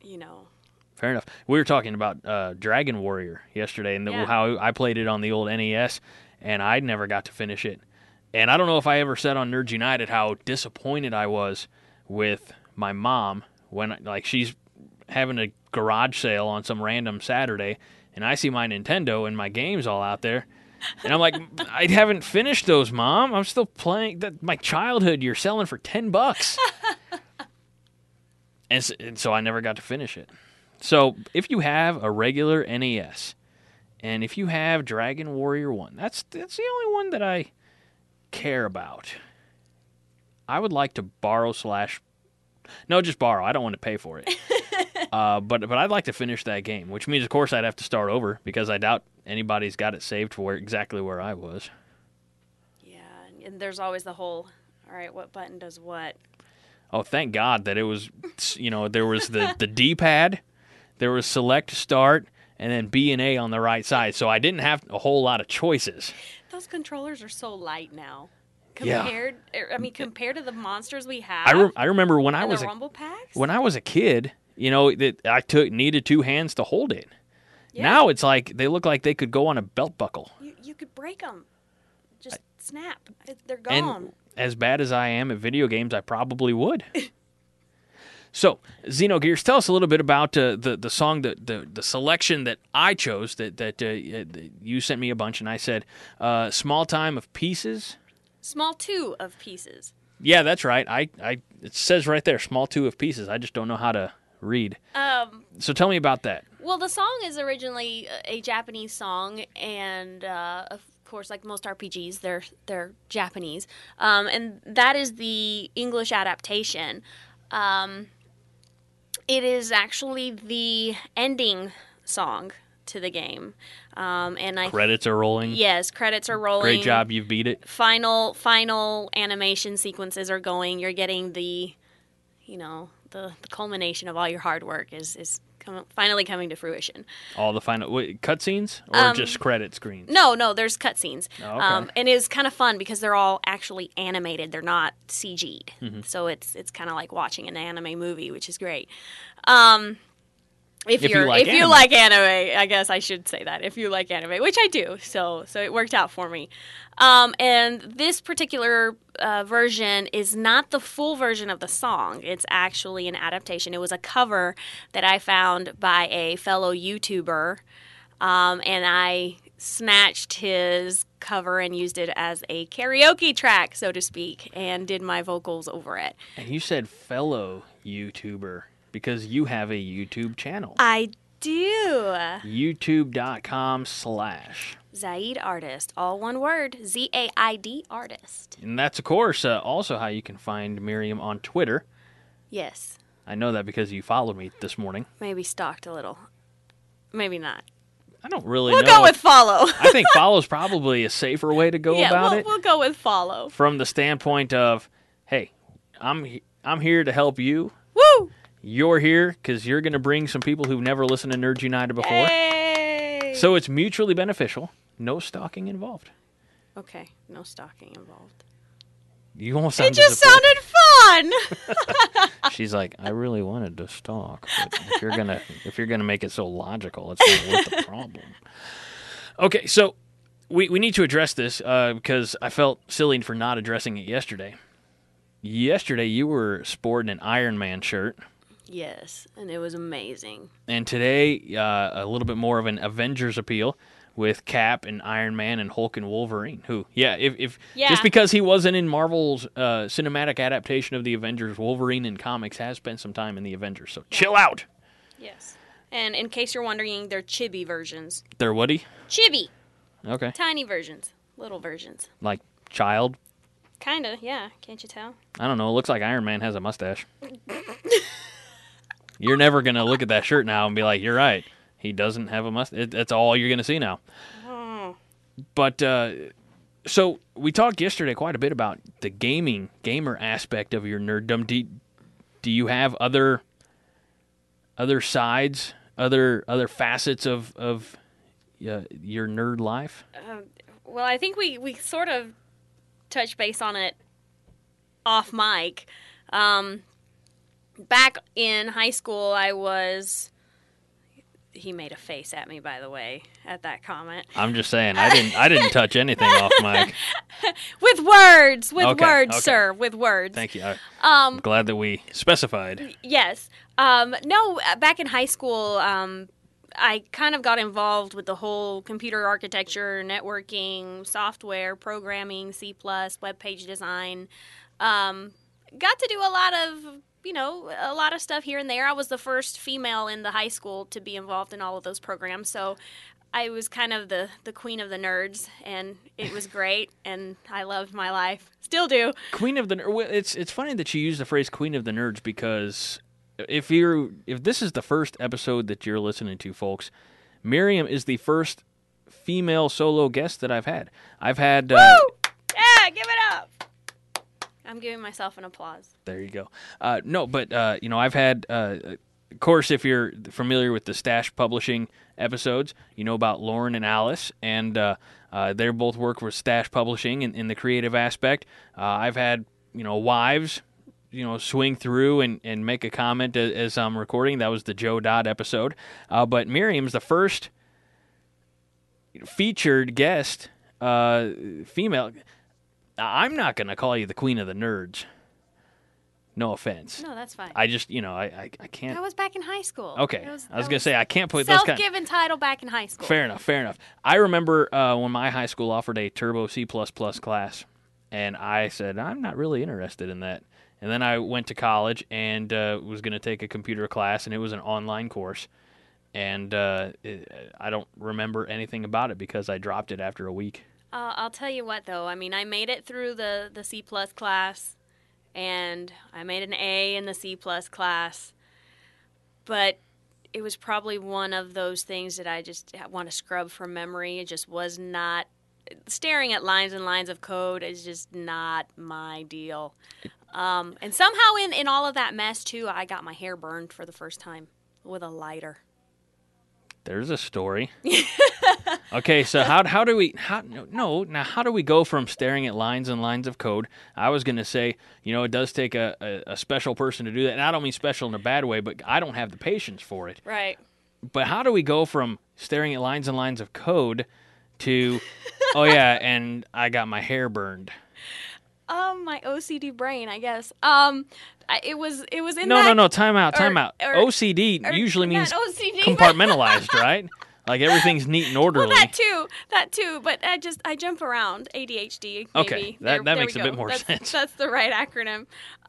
Fair enough. We were talking about Dragon Warrior yesterday and how I played it on the old NES, and I never got to finish it. And I don't know if I ever said on Nerds United how disappointed I was with my mom when, she's having a garage sale on some random Saturday, and I see my Nintendo and my games all out there. And I'm like, I haven't finished those, Mom. I'm still playing my childhood you're selling for $10. And so I never got to finish it. So if you have a regular NES, and if you have Dragon Warrior 1, that's the only one that I care about. I would like to borrow no, just borrow. I don't want to pay for it. But I'd like to finish that game, which means, of course, I'd have to start over because I doubt anybody's got it saved for exactly where I was. Yeah, and there's always the whole, all right, what button does what? Oh, thank God that it was, there was the D-pad, there was select, start, and then B and A on the right side, so I didn't have a whole lot of choices. Those controllers are so light now. Compared to the monsters we have. I remember when I was the Rumble Packs? When I was a kid, that I needed 2 hands to hold it. Yeah. Now it's like they look like they could go on a belt buckle. You could break them. Just snap. They're gone. And as bad as I am at video games, I probably would. So, Xenogears, tell us a little bit about the song, the selection that I chose, that you sent me a bunch, and I said, Small Time of Pieces. Small 2 of Pieces. Yeah, that's right. It says right there, Small 2 of Pieces. I just don't know how to read. So tell me about that. Well, the song is originally a Japanese song, and of course, like most RPGs, they're Japanese. And that is the English adaptation. It is actually the ending song to the game. Credits are rolling? Yes, credits are rolling. Great job, you've beat it. Final animation sequences are going. You're getting the culmination of all your hard work is finally coming to fruition. All the final cutscenes or just credit screens? No, there's cutscenes. Oh, okay. And it's kind of fun because they're all actually animated. They're not CG'd. So it's kind of like watching an anime movie, which is great. If you like anime, I guess I should say that. If you like anime, which I do, so it worked out for me. And this particular version is not the full version of the song. It's actually an adaptation. It was a cover that I found by a fellow YouTuber, and I snatched his cover and used it as a karaoke track, so to speak, and did my vocals over it. And you said fellow YouTuber because you have a YouTube channel. I do. YouTube.com/ Zaid Artist, all one word, ZAID Artist. And that's, of course, also how you can find Miriam on Twitter. Yes. I know that because you followed me this morning. Maybe stalked a little. Maybe not. I don't really We'll know. go with follow. I think follow's probably a safer way to go about it. We'll go with follow. From the standpoint of, hey, I'm here to help you. Woo! You're here because you're going to bring some people who've never listened to Nerds United before. Yay! So it's mutually beneficial. No stalking involved. Okay, no stalking involved. You almost sound It just disappointed. sounded fun! She's like, I really wanted to stalk, but if you're gonna make it so logical, it's not worth the problem. Okay, so we need to address this because I felt silly for not addressing it yesterday. Yesterday, you were sporting an Iron Man shirt. Yes, and it was amazing. And today, a little bit more of an Avengers appeal with Cap and Iron Man and Hulk and Wolverine. Who, if just because he wasn't in Marvel's cinematic adaptation of the Avengers, Wolverine in comics has spent some time in the Avengers. So chill out. Yes. And in case you're wondering, they're chibi versions. They're Woody? Chibi! Okay. Tiny versions. Little versions. Like child? Kinda, yeah. Can't you tell? I don't know. It looks like Iron Man has a mustache. You're never going to look at that shirt now and be like, you're right. He doesn't have a mustache. That's all you're going to see now. Oh. But, so we talked yesterday quite a bit about the gamer aspect of your nerddom. Do you have other sides, other facets of your nerd life? Well, I think we sort of touched base on it off mic. Back in high school, I was... He made a face at me, by the way, at that comment. I'm just saying, I didn't touch anything off mic. With words, Okay. sir, with words. Thank you. I'm glad that we specified. Yes. No, back in high school, I kind of got involved with the whole computer architecture, networking, software, programming, C++, web page design. Got to do a lot of stuff here and there. I was the first female in the high school to be involved in all of those programs, so I was kind of the queen of the nerds, and it was great, and I loved my life. Still do. Queen of the Nerds. It's funny that you use the phrase "Queen of the Nerds" because if this is the first episode that you're listening to, folks, Miriam is the first female solo guest that I've had. I've had. Woo! Yeah, give it up. I'm giving myself an applause. There you go. I've had, of course, if you're familiar with the Stash Publishing episodes, you know about Lauren and Alice, and they both work with Stash Publishing in the creative aspect. I've had, wives, swing through and make a comment as I'm recording. That was the Joe Dodd episode. But Miriam's the first featured guest, female. I'm not going to call you the queen of the nerds. No offense. No, that's fine. I just, I can't. That was back in high school. Okay. I was going to say, I can't put those kind. Self-given title back in high school. Fair enough. I remember when my high school offered a Turbo C++ class, and I said, I'm not really interested in that. And then I went to college and was going to take a computer class, and it was an online course. And I don't remember anything about it because I dropped it after a week. I'll tell you what, though. I mean, I made it through the C+ class, and I made an A in the C+ class, but it was probably one of those things that I just want to scrub from memory. It just was not... Staring at lines and lines of code is just not my deal. And somehow in all of that mess, too, I got my hair burned for the first time. with a lighter. There's a story. Okay, so how do we go from staring at lines and lines of code? I was going to say, it does take a special person to do that. And I don't mean special in a bad way, but I don't have the patience for it. Right. But how do we go from staring at lines and lines of code to, oh yeah, and I got my hair burned? My OCD brain, I guess. It was in No, time out. OCD usually means OCD, compartmentalized, right? Like everything's neat and orderly. Well, that too. But I jump around. ADHD. Maybe. Okay, that makes a bit more sense. That's the right acronym.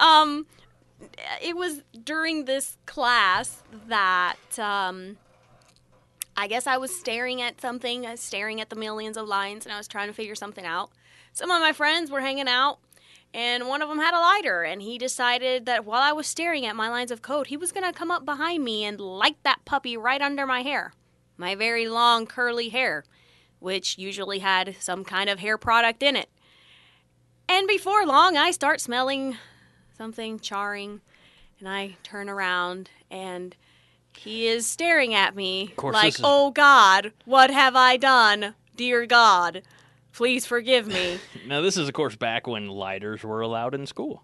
It was during this class that I guess I was staring at something, staring at the millions of lines, and I was trying to figure something out. Some of my friends were hanging out, and one of them had a lighter, and he decided that while I was staring at my lines of code, he was going to come up behind me and light that puppy right under my hair. My very long, curly hair, which usually had some kind of hair product in it. And before long, I start smelling something charring, and I turn around, and he is staring at me like, oh God, what have I done? Dear God, please forgive me. Now, this is, of course, back when lighters were allowed in school.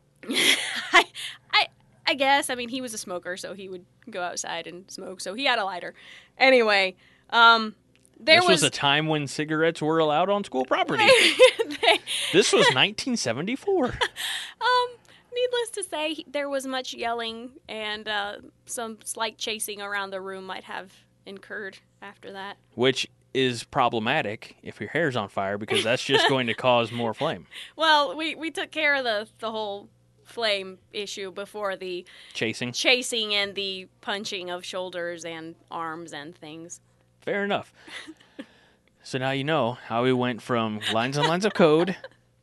I guess. I mean, he was a smoker, so he would go outside and smoke, so he had a lighter. Anyway, this was a time when cigarettes were allowed on school property. This was 1974. Needless to say, there was much yelling, and some slight chasing around the room might have incurred after that. Which is problematic if your hair's on fire, because that's just going to cause more flame. Well, we took care of the whole flame issue before the chasing and the punching of shoulders and arms and things. Fair enough. So now you know how we went from lines and lines of code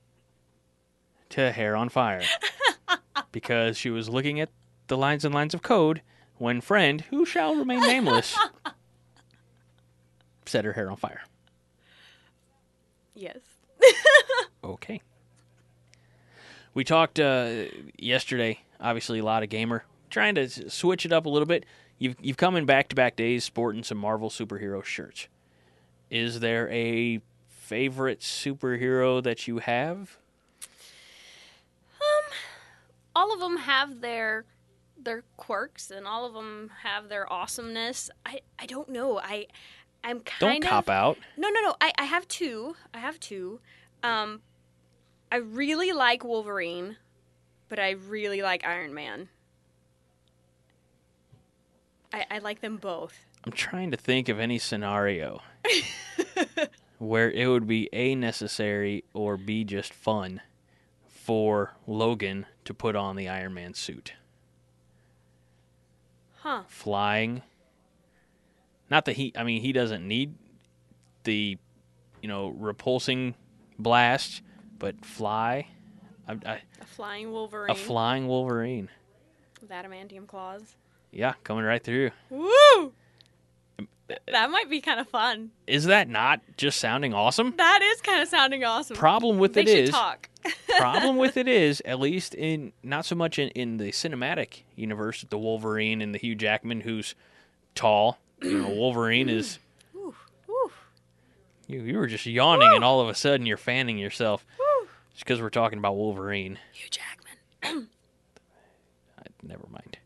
to hair on fire. Because she was looking at the lines and lines of code when friend, who shall remain nameless, set her hair on fire. Yes. Okay. We talked yesterday, obviously a lot of gamer, trying to switch it up a little bit. You've come in back-to-back days sporting some Marvel superhero shirts. Is there a favorite superhero that you have? All of them have their quirks, and all of them have their awesomeness. I don't know. I'm kind of... Don't cop out. No. I have two. I really like Wolverine, but I really like Iron Man. I like them both. I'm trying to think of any scenario where it would be A, necessary, or B, just fun for Logan to put on the Iron Man suit. Huh. Flying. Not that he doesn't need the, repulsing blast, but fly. A flying Wolverine. A flying Wolverine. With adamantium claws. Yeah, coming right through. Woo! That might be kind of fun. Is that not just sounding awesome? That is kind of sounding awesome. Problem with they it should is, talk. problem with it is, at least in not so much in the cinematic universe, the Wolverine and the Hugh Jackman, who's tall. Wolverine is. Ooh. You were just yawning, and all of a sudden you're fanning yourself. Just because we're talking about Wolverine. Hugh Jackman. Never mind.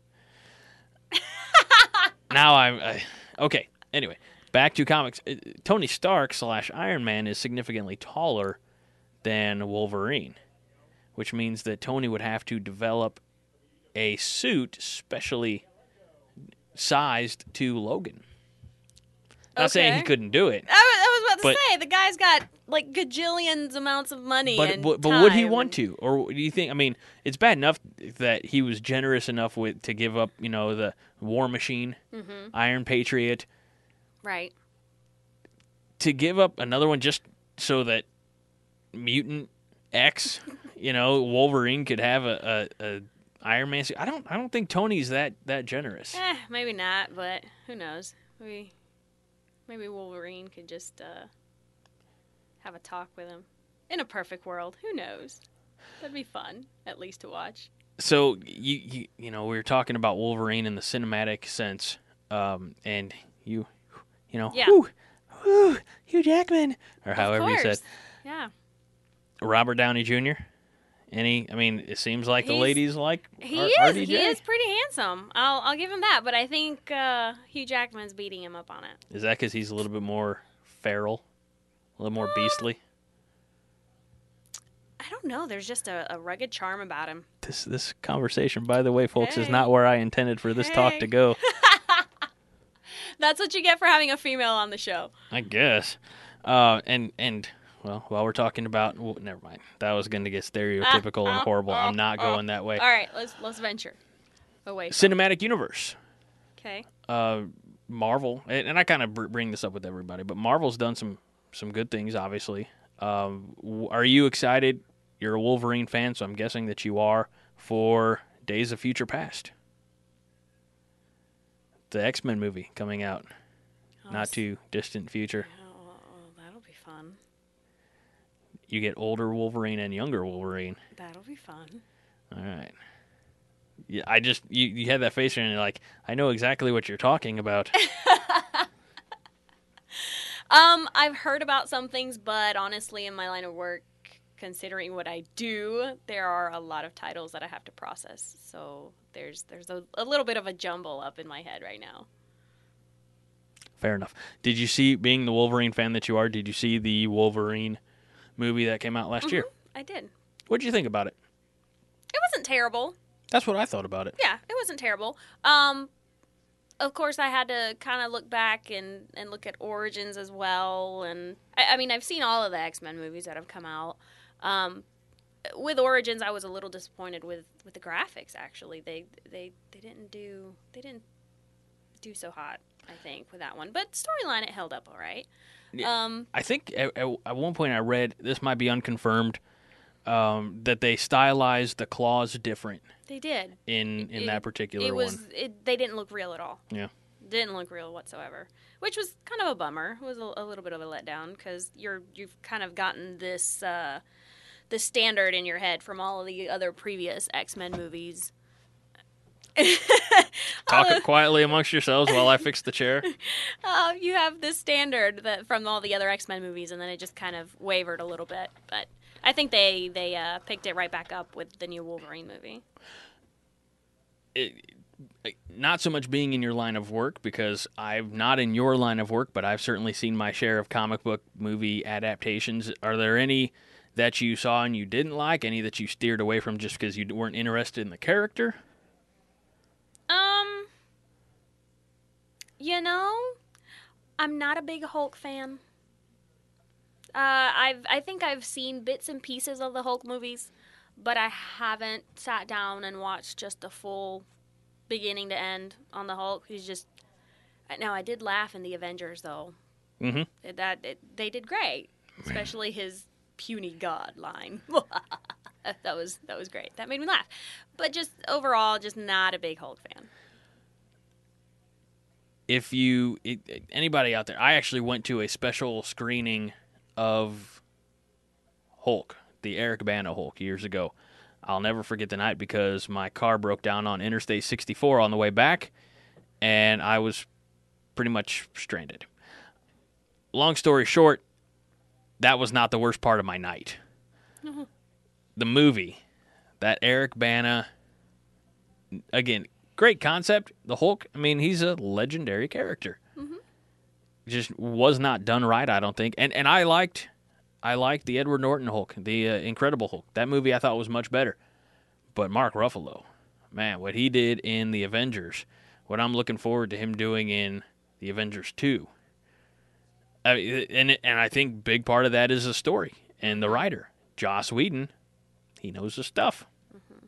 Now I'm okay. Anyway, back to comics. Tony Stark / Iron Man is significantly taller than Wolverine, which means that Tony would have to develop a suit specially sized to Logan. Not saying he couldn't do it. I was about to say, the guy's got like gajillions amounts of money and but time. Would he want to? Or do you think, it's bad enough that he was generous enough to give up, the War Machine, Iron Patriot. Right. To give up another one just so that Mutant X, Wolverine could have a Iron Man suit. I don't think Tony's that generous. Maybe not, but who knows? Maybe Wolverine could just have a talk with him. In a perfect world, who knows? That'd be fun, at least to watch. So we were talking about Wolverine in the cinematic sense. and you know, Yeah. whoo, Hugh Jackman, or however you said. Yeah. Robert Downey Jr. It seems like the ladies like He RDJ. He is pretty handsome. I'll give him that. But I think Hugh Jackman's beating him up on it. Is that because he's a little bit more feral, a little more beastly? I don't know. There's just a rugged charm about him. This conversation, by the way, folks, is Hey. not where I intended for this talk to go. That's what you get for having a female on the show. I guess. Well, while we're talking about, never mind. That was going to get stereotypical and horrible. I'm not going that way. All right, let's venture away. Cinematic universe. Okay. Marvel, and I kind of bring this up with everybody, but Marvel's done some good things, obviously. Are you excited? You're a Wolverine fan, so I'm guessing that you are, for Days of Future Past. The X-Men movie coming out. Not too distant future. Oh, that'll be fun. You get older Wolverine and younger Wolverine. That'll be fun. All right. Yeah, you had that face and you're like, I know exactly what you're talking about. I've heard about some things, but honestly, in my line of work, considering what I do, there are a lot of titles that I have to process. So there's a little bit of a jumble up in my head right now. Fair enough. Did you see, being the Wolverine fan that you are, did you see the Wolverine movie that came out last year? I did. What did you think about it? It wasn't terrible. That's what I thought about it. Yeah, it wasn't terrible. Of course, I had to kind of look back and look at Origins as well. And I mean, I've seen all of the X-Men movies that have come out. With Origins, I was a little disappointed with the graphics. Actually, they didn't do so hot, I think, with that one. But storyline, it held up all right. Yeah. I think at one point I read, this might be unconfirmed, that they stylized the claws different. They did in that particular one. They didn't look real at all. Yeah, didn't look real whatsoever, which was kind of a bummer. It was a little bit of a letdown because you've kind of gotten this standard in your head from all of the other previous X-Men movies. Talk quietly amongst yourselves while I fix the chair. You have this standard that from all the other X-Men movies, and then it just kind of wavered a little bit. But I think they picked it right back up with the new Wolverine movie. Not so much being in your line of work, because I'm not in your line of work, but I've certainly seen my share of comic book movie adaptations. Are there any that you saw and you didn't like? Any that you steered away from just because you weren't interested in the character? I'm not a big Hulk fan. I think I've seen bits and pieces of the Hulk movies, but I haven't sat down and watched just the full beginning to end on the Hulk. Now I did laugh in the Avengers though. Mm-hmm. They did great, especially his puny god line. that was great. That made me laugh. But just overall, just not a big Hulk fan. If anybody out there, I actually went to a special screening of Hulk, the Eric Bana Hulk, years ago. I'll never forget the night because my car broke down on Interstate 64 on the way back, and I was pretty much stranded. Long story short, that was not the worst part of my night. Mm-hmm. The movie, that Eric Bana, again, great concept. The Hulk, he's a legendary character. Mm-hmm. Just was not done right, I don't think. And I liked the Edward Norton Hulk, the Incredible Hulk. That movie I thought was much better. But Mark Ruffalo, man, what he did in the Avengers, what I'm looking forward to him doing in the Avengers 2. And I think big part of that is the story and the writer, Joss Whedon. He knows his stuff. Mm-hmm.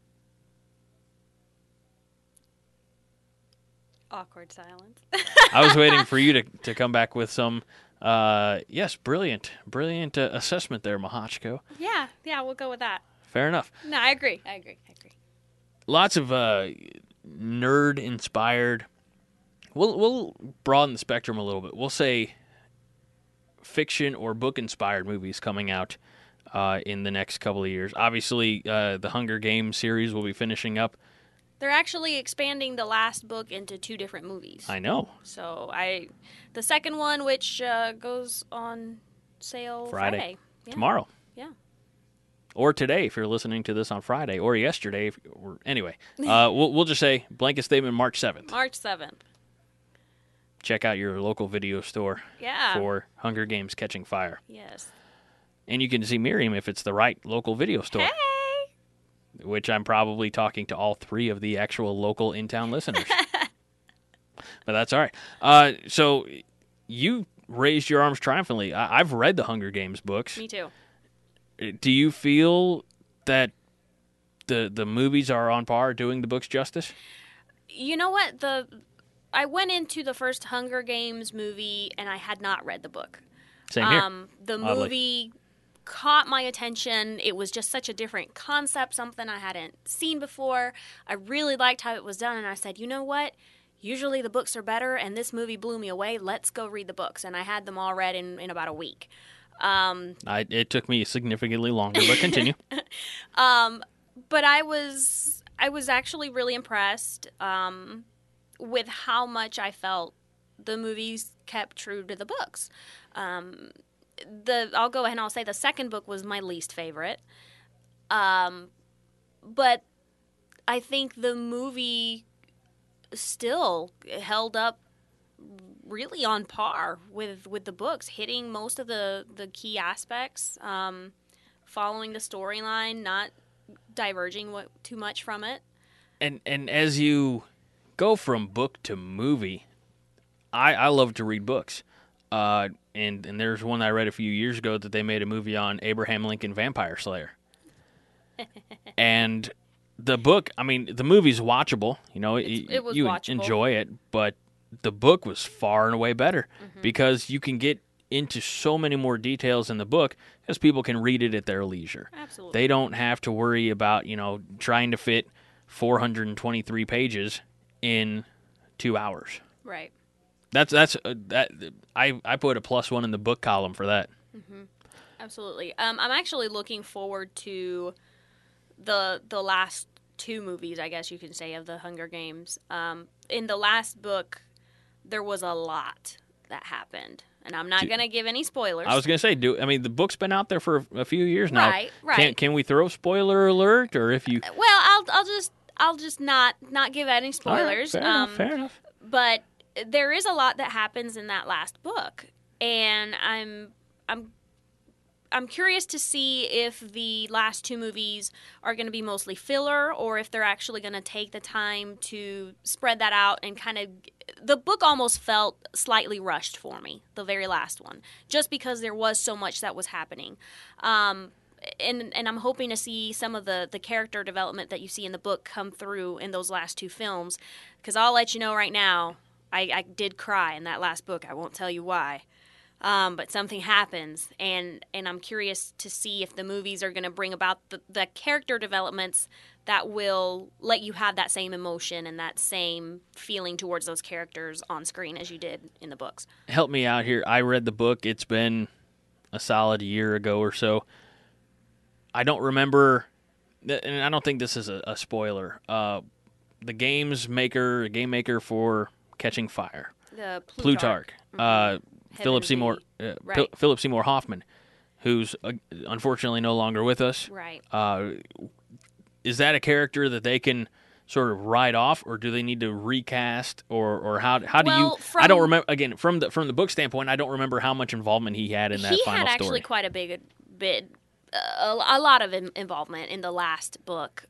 Awkward silence. I was waiting for you to come back with some, yes, brilliant assessment there, Mahachko. Yeah, we'll go with that. Fair enough. No, I agree. Lots of nerd-inspired. We'll broaden the spectrum a little bit. We'll say fiction or book-inspired movies coming out in the next couple of years. Obviously, the Hunger Games series will be finishing up. They're actually expanding the last book into 2 different movies. I know. So the second one, which goes on sale Friday. Yeah. Tomorrow. Yeah. Or today, if you're listening to this on Friday, or yesterday. Anyway, we'll just say blanket statement March 7th. March 7th. Check out your local video store Yeah. for Hunger Games Catching Fire. Yes. And you can see Miriam if it's the right local video store. Hey! Which I'm probably talking to all 3 of the actual local in-town listeners. But that's all right. So you raised your arms triumphantly. I've read the Hunger Games books. Me too. Do you feel that the movies are on par doing the books justice? You know what? I went into the first Hunger Games movie and I had not read the book. Same here. The Oddly. movie caught my attention. It was just such a different concept, something I hadn't seen before. I really liked how it was done, and I said, you know what? Usually the books are better, and this movie blew me away. Let's go read the books. And I had them all read in about a week. It took me significantly longer, but continue. But I was actually really impressed with how much I felt the movies kept true to the books. I'll go ahead and I'll say the second book was my least favorite. But I think the movie still held up really on par with the books, hitting most of the key aspects, following the storyline, not diverging too much from it. And as you go from book to movie, I love to read books. And there's one that I read a few years ago that they made a movie on Abraham Lincoln Vampire Slayer. And the book, I mean, the movie's watchable. You know, it was you watchable. Enjoy it, but the book was far and away better because you can get into so many more details in the book because people can read it at their leisure. Absolutely. They don't have to worry about, trying to fit 423 pages in 2 hours. Right. That's I put a +1 in the book column for that. Absolutely. I'm actually looking forward to the last 2 movies, I guess you can say, of the Hunger Games. In the last book, there was a lot that happened, and I'm not going to give any spoilers. I was going to say, the book's been out there for a few years now. Right. Can we throw spoiler alert, or if you? Well, I'll just not give any spoilers. All right, fair enough. But there is a lot that happens in that last book, and I'm curious to see if the last 2 movies are going to be mostly filler or if they're actually going to take the time to spread that out and kind of. The book almost felt slightly rushed for me, the very last one, just because there was so much that was happening. And I'm hoping to see some of the character development that you see in the book come through in those last 2 films, because I'll let you know right now, I did cry in that last book. I won't tell you why. But something happens, and I'm curious to see if the movies are going to bring about the character developments that will let you have that same emotion and that same feeling towards those characters on screen as you did in the books. Help me out here. I read the book. It's been a solid year ago or so. I don't remember, and I don't think this is a spoiler, the game maker for Catching Fire. The Plutarch. Philip Seymour Hoffman, who's unfortunately no longer with us. Right. Is that a character that they can sort of write off, or do they need to recast, or how do you? I don't remember. Again, from the book standpoint, I don't remember how much involvement he had in that final story. He had actually quite a bit, a lot of involvement in the last book.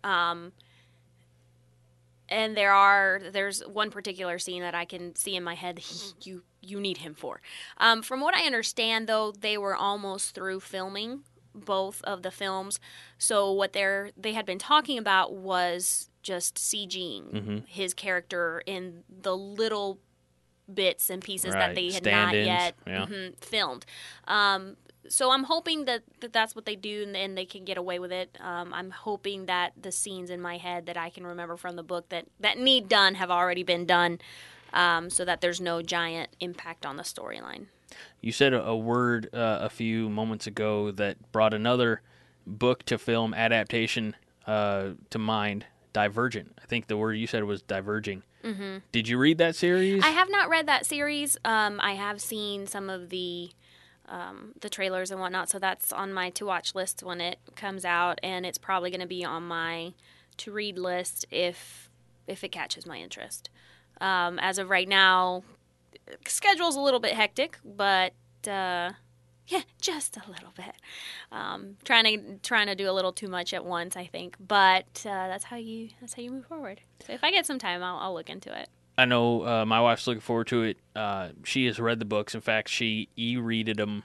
And there's one particular scene that I can see in my head you need him for. From what I understand, though, they were almost through filming both of the films. So what they had been talking about was just CGing his character in the little bits and pieces that they had not yet filmed. So I'm hoping that that's what they do and they can get away with it. I'm hoping that the scenes in my head that I can remember from the book that need done have already been done, so that there's no giant impact on the storyline. You said a word a few moments ago that brought another book to film adaptation to mind. Divergent. I think the word you said was diverging. Mm-hmm. Did you read that series? I have not read that series. I have seen some of the trailers and whatnot, so that's on my to-watch list when it comes out, and it's probably going to be on my to-read list if it catches my interest. As of right now, schedule's a little bit hectic, but yeah, just a little bit. Trying to do a little too much at once, I think. But that's how you move forward. So if I get some time, I'll look into it. I know my wife's looking forward to it. She has read the books. In fact, she e-readered them.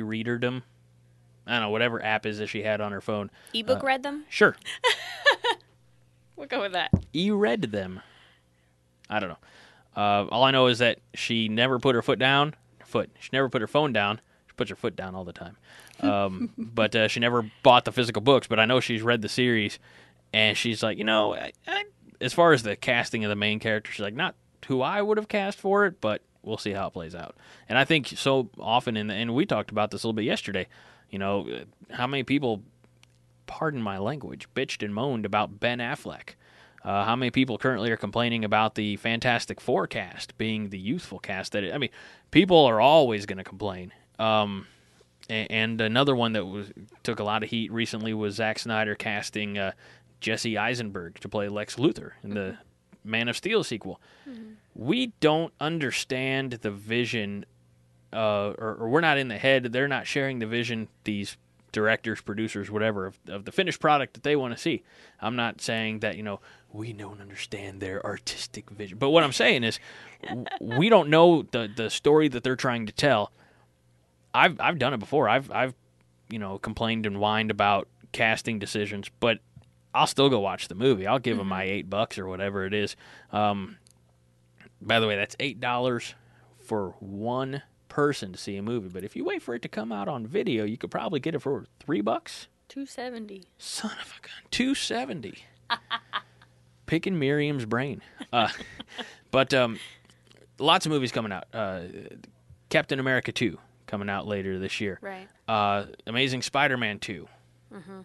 I don't know, whatever app is that she had on her phone. Ebook read them? Sure. We'll go with that. E-read them. I don't know. All I know is that she never put her foot down. She never put her phone down. She puts her foot down all the time. But she never bought the physical books. But I know she's read the series, and she's like, as far as the casting of the main character, she's like, not who I would have cast for it, but we'll see how it plays out. And I think so often, and we talked about this a little bit yesterday, how many people, pardon my language, bitched and moaned about Ben Affleck. How many people currently are complaining about the Fantastic Four cast being the youthful cast? People are always going to complain. And another one that took a lot of heat recently was Zack Snyder casting Jesse Eisenberg to play Lex Luthor in the Man of Steel sequel. Mm-hmm. We don't understand the vision, or we're not in the head. They're not sharing the vision, these directors, producers, whatever, of the finished product that they want to see. I'm not saying that, we don't understand their artistic vision. But what I'm saying is we don't know the story that they're trying to tell. I've done it before. I've complained and whined about casting decisions, but I'll still go watch the movie. I'll give them my $8 or whatever it is. By the way, that's $8 for one person to see a movie. But if you wait for it to come out on video, you could probably get it for $3. $2.70. Son of a gun, $2.70. Picking Miriam's brain. But lots of movies coming out. Captain America 2 coming out later this year. Right. Amazing Spider-Man 2. Mm-hmm.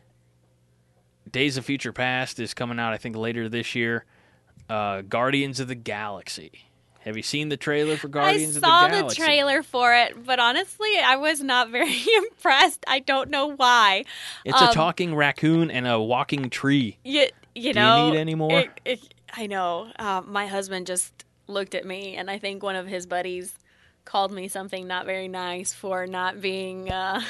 Days of Future Past is coming out, I think, later this year. Guardians of the Galaxy. Have you seen the trailer for Guardians of the Galaxy? I saw the trailer for it, but honestly, I was not very impressed. I don't know why. It's a talking raccoon and a walking tree. Do you need any more? I know. My husband just looked at me, and I think one of his buddies called me something not very nice for not being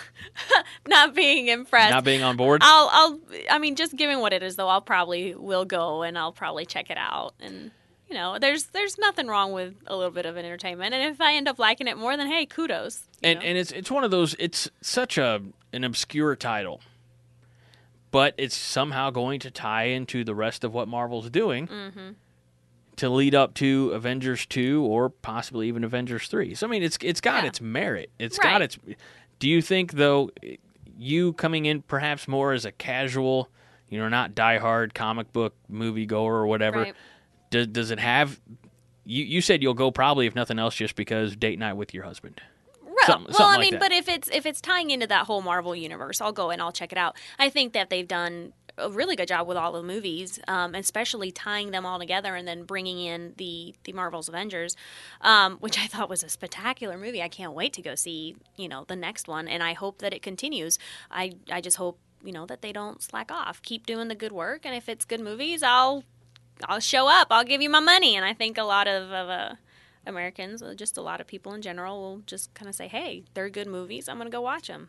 not being impressed, not being on board. Just given what it is, though, will go and I'll probably check it out. And there's nothing wrong with a little bit of entertainment. And if I end up liking it more, then hey, kudos. And it's one of those. It's such an obscure title, but it's somehow going to tie into the rest of what Marvel's doing. Mm-hmm. To lead up to Avengers 2 or possibly even Avengers 3. So, it's got its merit. It's right. got its... Do you think, though, you coming in perhaps more as a casual, not diehard comic book moviegoer or whatever, right. does it have... You said you'll go probably, if nothing else, just because date night with your husband. Something like that. But if it's tying into that whole Marvel universe, I'll go and I'll check it out. I think that they've done a really good job with all the movies, especially tying them all together and then bringing in the Marvel's Avengers, which I thought was a spectacular movie. I can't wait to go see, the next one, and I hope that it continues. I just hope, that they don't slack off. Keep doing the good work, and if it's good movies, I'll show up. I'll give you my money, and I think a lot of Americans, just a lot of people in general, will just kind of say, hey, they're good movies. I'm going to go watch them.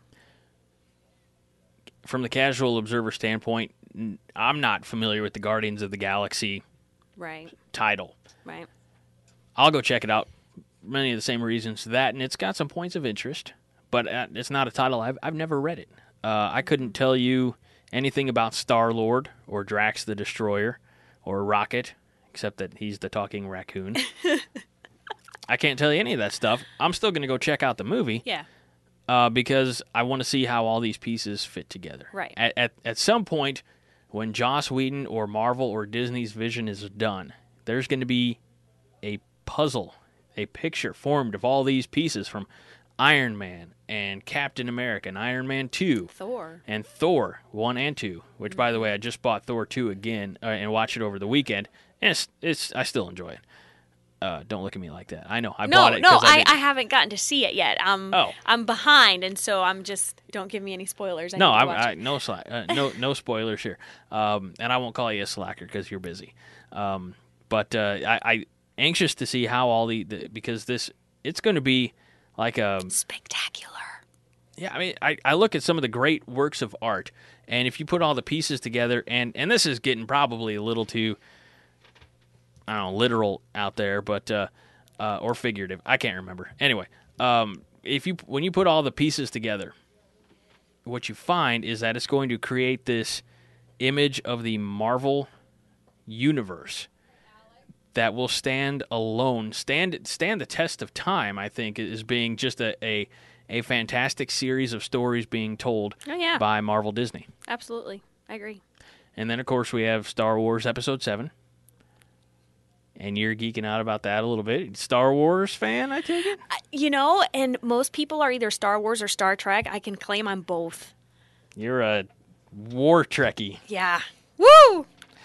From the casual observer standpoint, I'm not familiar with the Guardians of the Galaxy title. Right. I'll go check it out. Many of the same reasons that, and it's got some points of interest, but it's not a title. I've never read it. I couldn't tell you anything about Star-Lord or Drax the Destroyer or Rocket, except that he's the talking raccoon. I can't tell you any of that stuff. I'm still going to go check out the movie. Yeah. Because I want to see how all these pieces fit together. Right. At some point, when Joss Whedon or Marvel or Disney's vision is done, there's going to be a puzzle, a picture formed of all these pieces from Iron Man and Captain America and Iron Man 2. Thor. And Thor 1 and 2, which, by the way, I just bought Thor 2 again and watched it over the weekend, and I still enjoy it. Don't look at me like that. I know. I bought it. I haven't gotten to see it yet. I'm behind, and so I'm just, don't give me any spoilers. No spoilers here. And I won't call you a slacker because you're busy. But I anxious to see how all because it's going to be like a spectacular. Yeah, I mean, I look at some of the great works of art, and if you put all the pieces together, and this is getting probably a little too, I don't know, literal out there, but or figurative, I can't remember. Anyway, when you put all the pieces together, what you find is that it's going to create this image of the Marvel universe that will stand alone, stand the test of time. I think is being just a fantastic series of stories being told by Marvel Disney. Absolutely. I agree. And then, of course, we have Star Wars Episode 7. And you're geeking out about that a little bit. Star Wars fan, I take it? And most people are either Star Wars or Star Trek. I can claim I'm both. You're a war Trekkie. Yeah. Woo!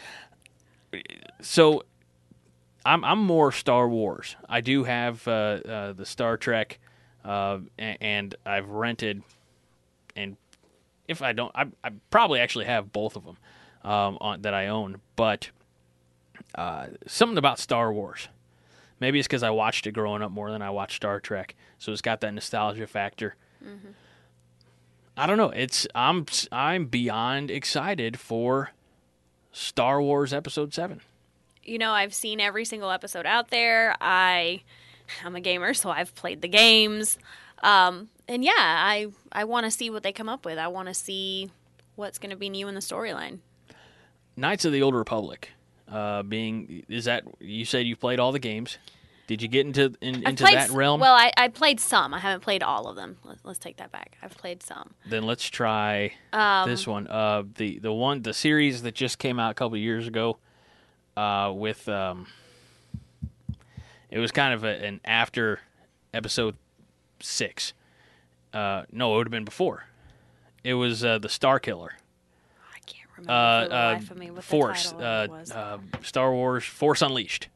So, I'm more Star Wars. I do have the Star Trek, and I've rented, and if I don't, I probably actually have both of them that I own. But something about Star Wars. Maybe it's because I watched it growing up more than I watched Star Trek, so it's got that nostalgia factor. Mm-hmm. I don't know. I'm beyond excited for Star Wars Episode 7. I've seen every single episode out there. I'm a gamer, so I've played the games. And yeah, I want to see what they come up with. I want to see what's going to be new in the storyline. Knights of the Old Republic, is that, you said you played all the games. Did you get into that realm? Well, I played some. I haven't played all of them. Let's take that back. I've played some. Then let's try this one. The series that just came out a couple of years ago. With it was kind of an after Episode 6. No, it would have been before. It was the Star Killer. I can't remember for the life of me what Force. the title was. Star Wars Force Unleashed.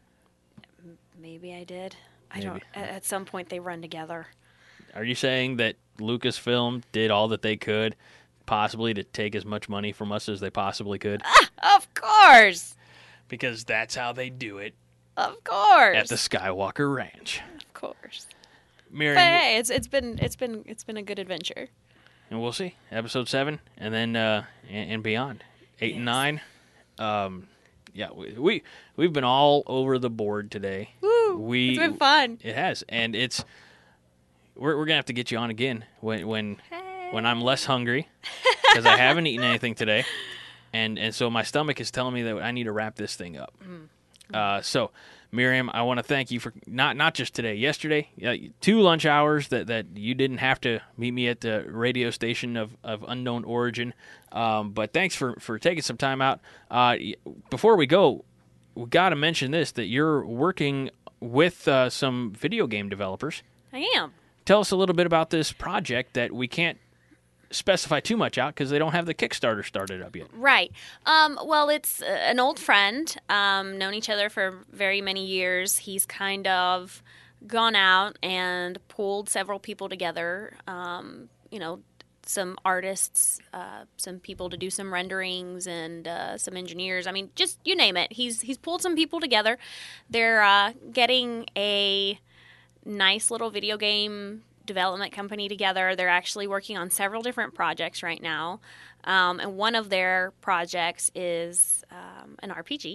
Maybe I did. I don't. At some point, they run together. Are you saying that Lucasfilm did all that they could, possibly, to take as much money from us as they possibly could? Of course. Because that's how they do it. Of course. At the Skywalker Ranch. Of course. Miriam, but hey, it's been a good adventure. And we'll see. Episode 7, and then and beyond. 8 and 9. Yeah, we've been all over the board today. Woo! It's been fun. It has, and we're gonna have to get you on again when I'm less hungry, because I haven't eaten anything today. And so my stomach is telling me that I need to wrap this thing up. So, Miriam, I want to thank you for not just today, yesterday, 2 lunch hours that you didn't have to meet me at the radio station of unknown origin. But thanks for taking some time out. Before we go, we got to mention this, that you're working with some video game developers. I am. Tell us a little bit about this project that we can't specify too much out because they don't have the Kickstarter started up yet. Right. Well, it's an old friend, known each other for very many years. He's kind of gone out and pulled several people together, some artists, some people to do some renderings, and some engineers. I mean, just you name it. He's pulled some people together. They're getting a nice little video game development company together. They're actually working on several different projects right now. And one of their projects is an RPG.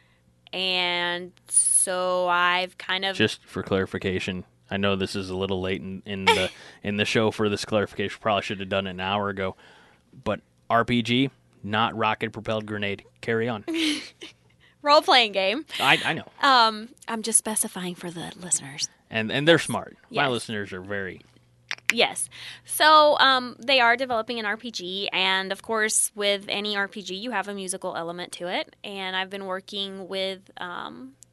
And so I've kind of... Just for clarification, I know this is a little late in the show for this clarification. Probably should have done it an hour ago. But RPG, not rocket-propelled grenade. Carry on. Role-playing game. I know. I'm just specifying for the listeners. And they're smart. Yes. My listeners are very... Yes. So they are developing an RPG, and of course, with any RPG, you have a musical element to it. And I've been working with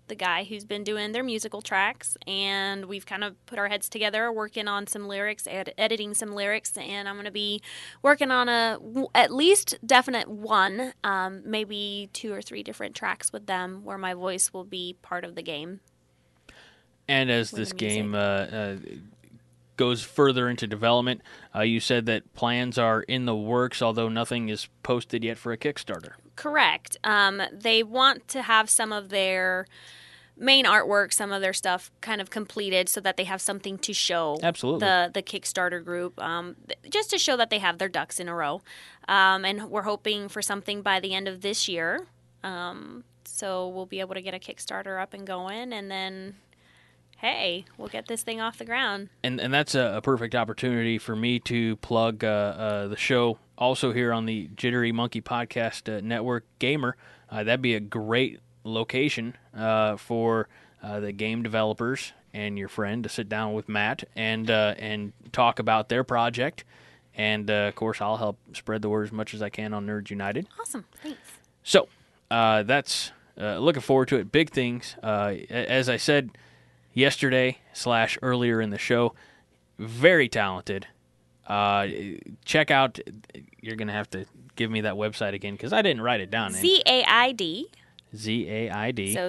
the guy who's been doing their musical tracks, and we've kind of put our heads together working on some lyrics, editing some lyrics, and I'm going to be working on at least definite one, maybe 2 or 3 different tracks with them where my voice will be part of the game. And as this game goes further into development, you said that plans are in the works, although nothing is posted yet for a Kickstarter. Correct. They want to have some of their main artwork, some of their stuff kind of completed so that they have something to show. Absolutely. The Kickstarter group, just to show that they have their ducks in a row. And we're hoping for something by the end of this year. So we'll be able to get a Kickstarter up and going, and then, hey, we'll get this thing off the ground. And that's a perfect opportunity for me to plug the show also here on the Jittery Monkey Podcast Network, Gamer. That'd be a great location for the game developers and your friend to sit down with Matt and talk about their project. And, of course, I'll help spread the word as much as I can on Nerds United. Awesome. Thanks. So that's looking forward to it. Big things. As I said yesterday / earlier in the show, very talented. Check out, you're going to have to give me that website again because I didn't write it down. ZAID. ZAID. So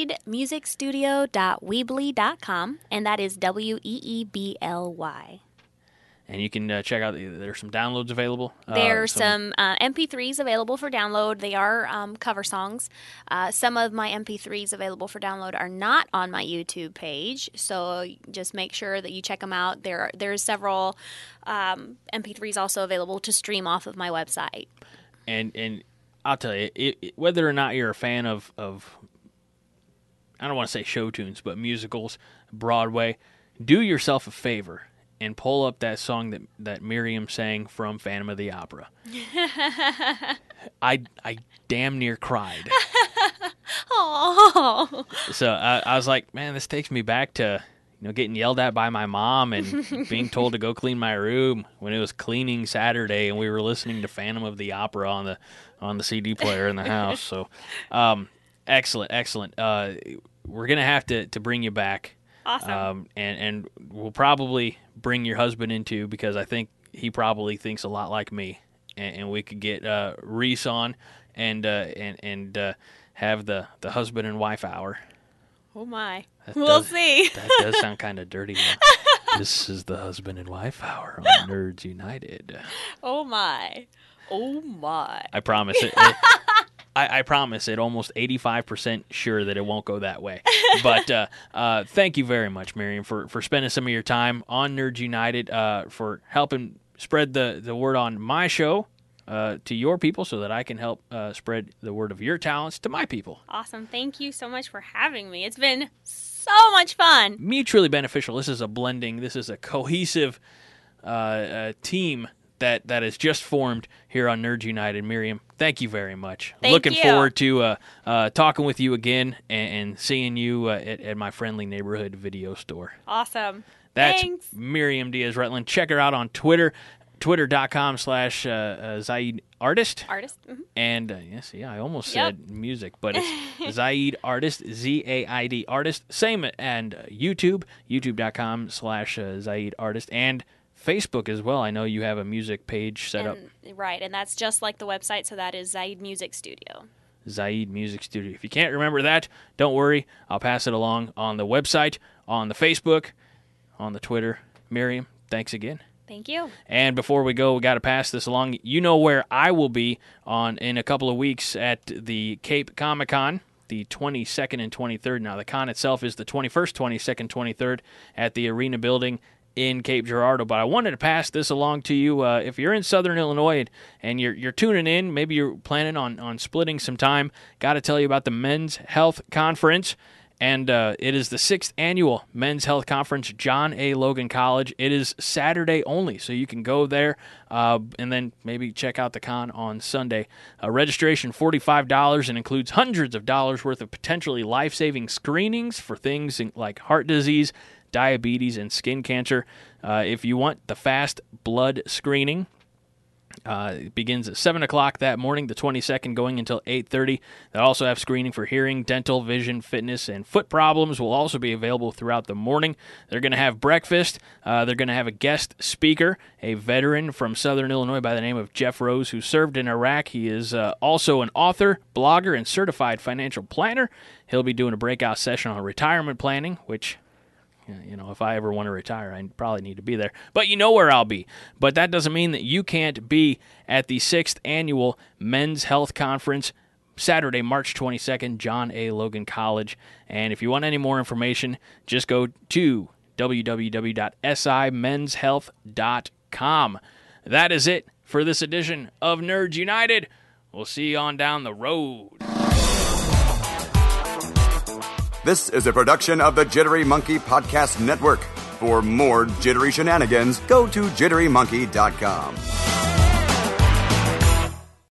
ZaidMusicStudio.weebly.com, and that is WEEBLY. And you can check out, there's some downloads available. There's some MP3s available for download. They are cover songs. Some of my MP3s available for download are not on my YouTube page, so just make sure that you check them out. There's several MP3s also available to stream off of my website. And I'll tell you, whether or not you're a fan of I don't want to say show tunes, but musicals, Broadway, do yourself a favor and pull up that song that Miriam sang from Phantom of the Opera. I damn near cried. Oh. So I was like, man, this takes me back to getting yelled at by my mom and being told to go clean my room when it was cleaning Saturday and we were listening to Phantom of the Opera on the CD player in the house. So excellent. We're gonna have to bring you back. Awesome. And we'll probably bring your husband in too, because I think he probably thinks a lot like me, and we could get Reese on and have the husband and wife hour. Oh my. We'll see. That does sound kind of dirty. This is the husband and wife hour on Nerds United. Oh my. I promise it. I promise it. Almost 85% sure that it won't go that way. But thank you very much, Miriam, for spending some of your time on Nerds United, for helping spread the word on my show to your people so that I can help spread the word of your talents to my people. Awesome. Thank you so much for having me. It's been so much fun. Mutually beneficial. This is a blending. This is a cohesive team that has just formed here on Nerds United. Miriam, thank you very much. Looking forward to talking with you again and seeing you at my friendly neighborhood video store. Awesome. That's Thanks. Miriam Diaz-Retland. Check her out on Twitter, twitter.com/Zaid Artist. Mm-hmm. And I almost said music, but it's Zaid Artist, ZAID Artist. Same and YouTube, youtube.com/Zaid Artist. And Facebook as well. I know you have a music page set up. Right, and that's just like the website, so that is Zaid Music Studio. Zaid Music Studio. If you can't remember that, don't worry. I'll pass it along on the website, on the Facebook, on the Twitter. Miriam, thanks again. Thank you. And before we go, we got to pass this along. You know where I will be in a couple of weeks at the Cape Comic Con, the 22nd and 23rd. Now, the con itself is the 21st, 22nd, 23rd at the Arena Building in Cape Girardeau, but I wanted to pass this along to you. If you're in Southern Illinois and you're tuning in, maybe you're planning on splitting some time, got to tell you about the Men's Health Conference, and it is the 6th annual Men's Health Conference, John A. Logan College. It is Saturday only, so you can go there and then maybe check out the con on Sunday. Registration $45 and includes hundreds of dollars worth of potentially life-saving screenings for things like heart disease, diabetes, and skin cancer. If you want the fast blood screening, It begins at 7 o'clock that morning, the 22nd, going until 8:30. They also have screening for hearing, dental, vision, fitness, and foot problems will also be available throughout the morning. They're going to have breakfast. They're going to have a guest speaker, a veteran from Southern Illinois by the name of Jeff Rose, who served in Iraq. He is also an author, blogger, and certified financial planner. He'll be doing a breakout session on retirement planning, which... if I ever want to retire, I probably need to be there. But you know where I'll be. But that doesn't mean that you can't be at the 6th Annual Men's Health Conference, Saturday, March 22nd, John A. Logan College. And if you want any more information, just go to www.simenshealth.com. That is it for this edition of Nerds United. We'll see you on down the road. This is a production of the Jittery Monkey Podcast Network. For more jittery shenanigans, go to jitterymonkey.com.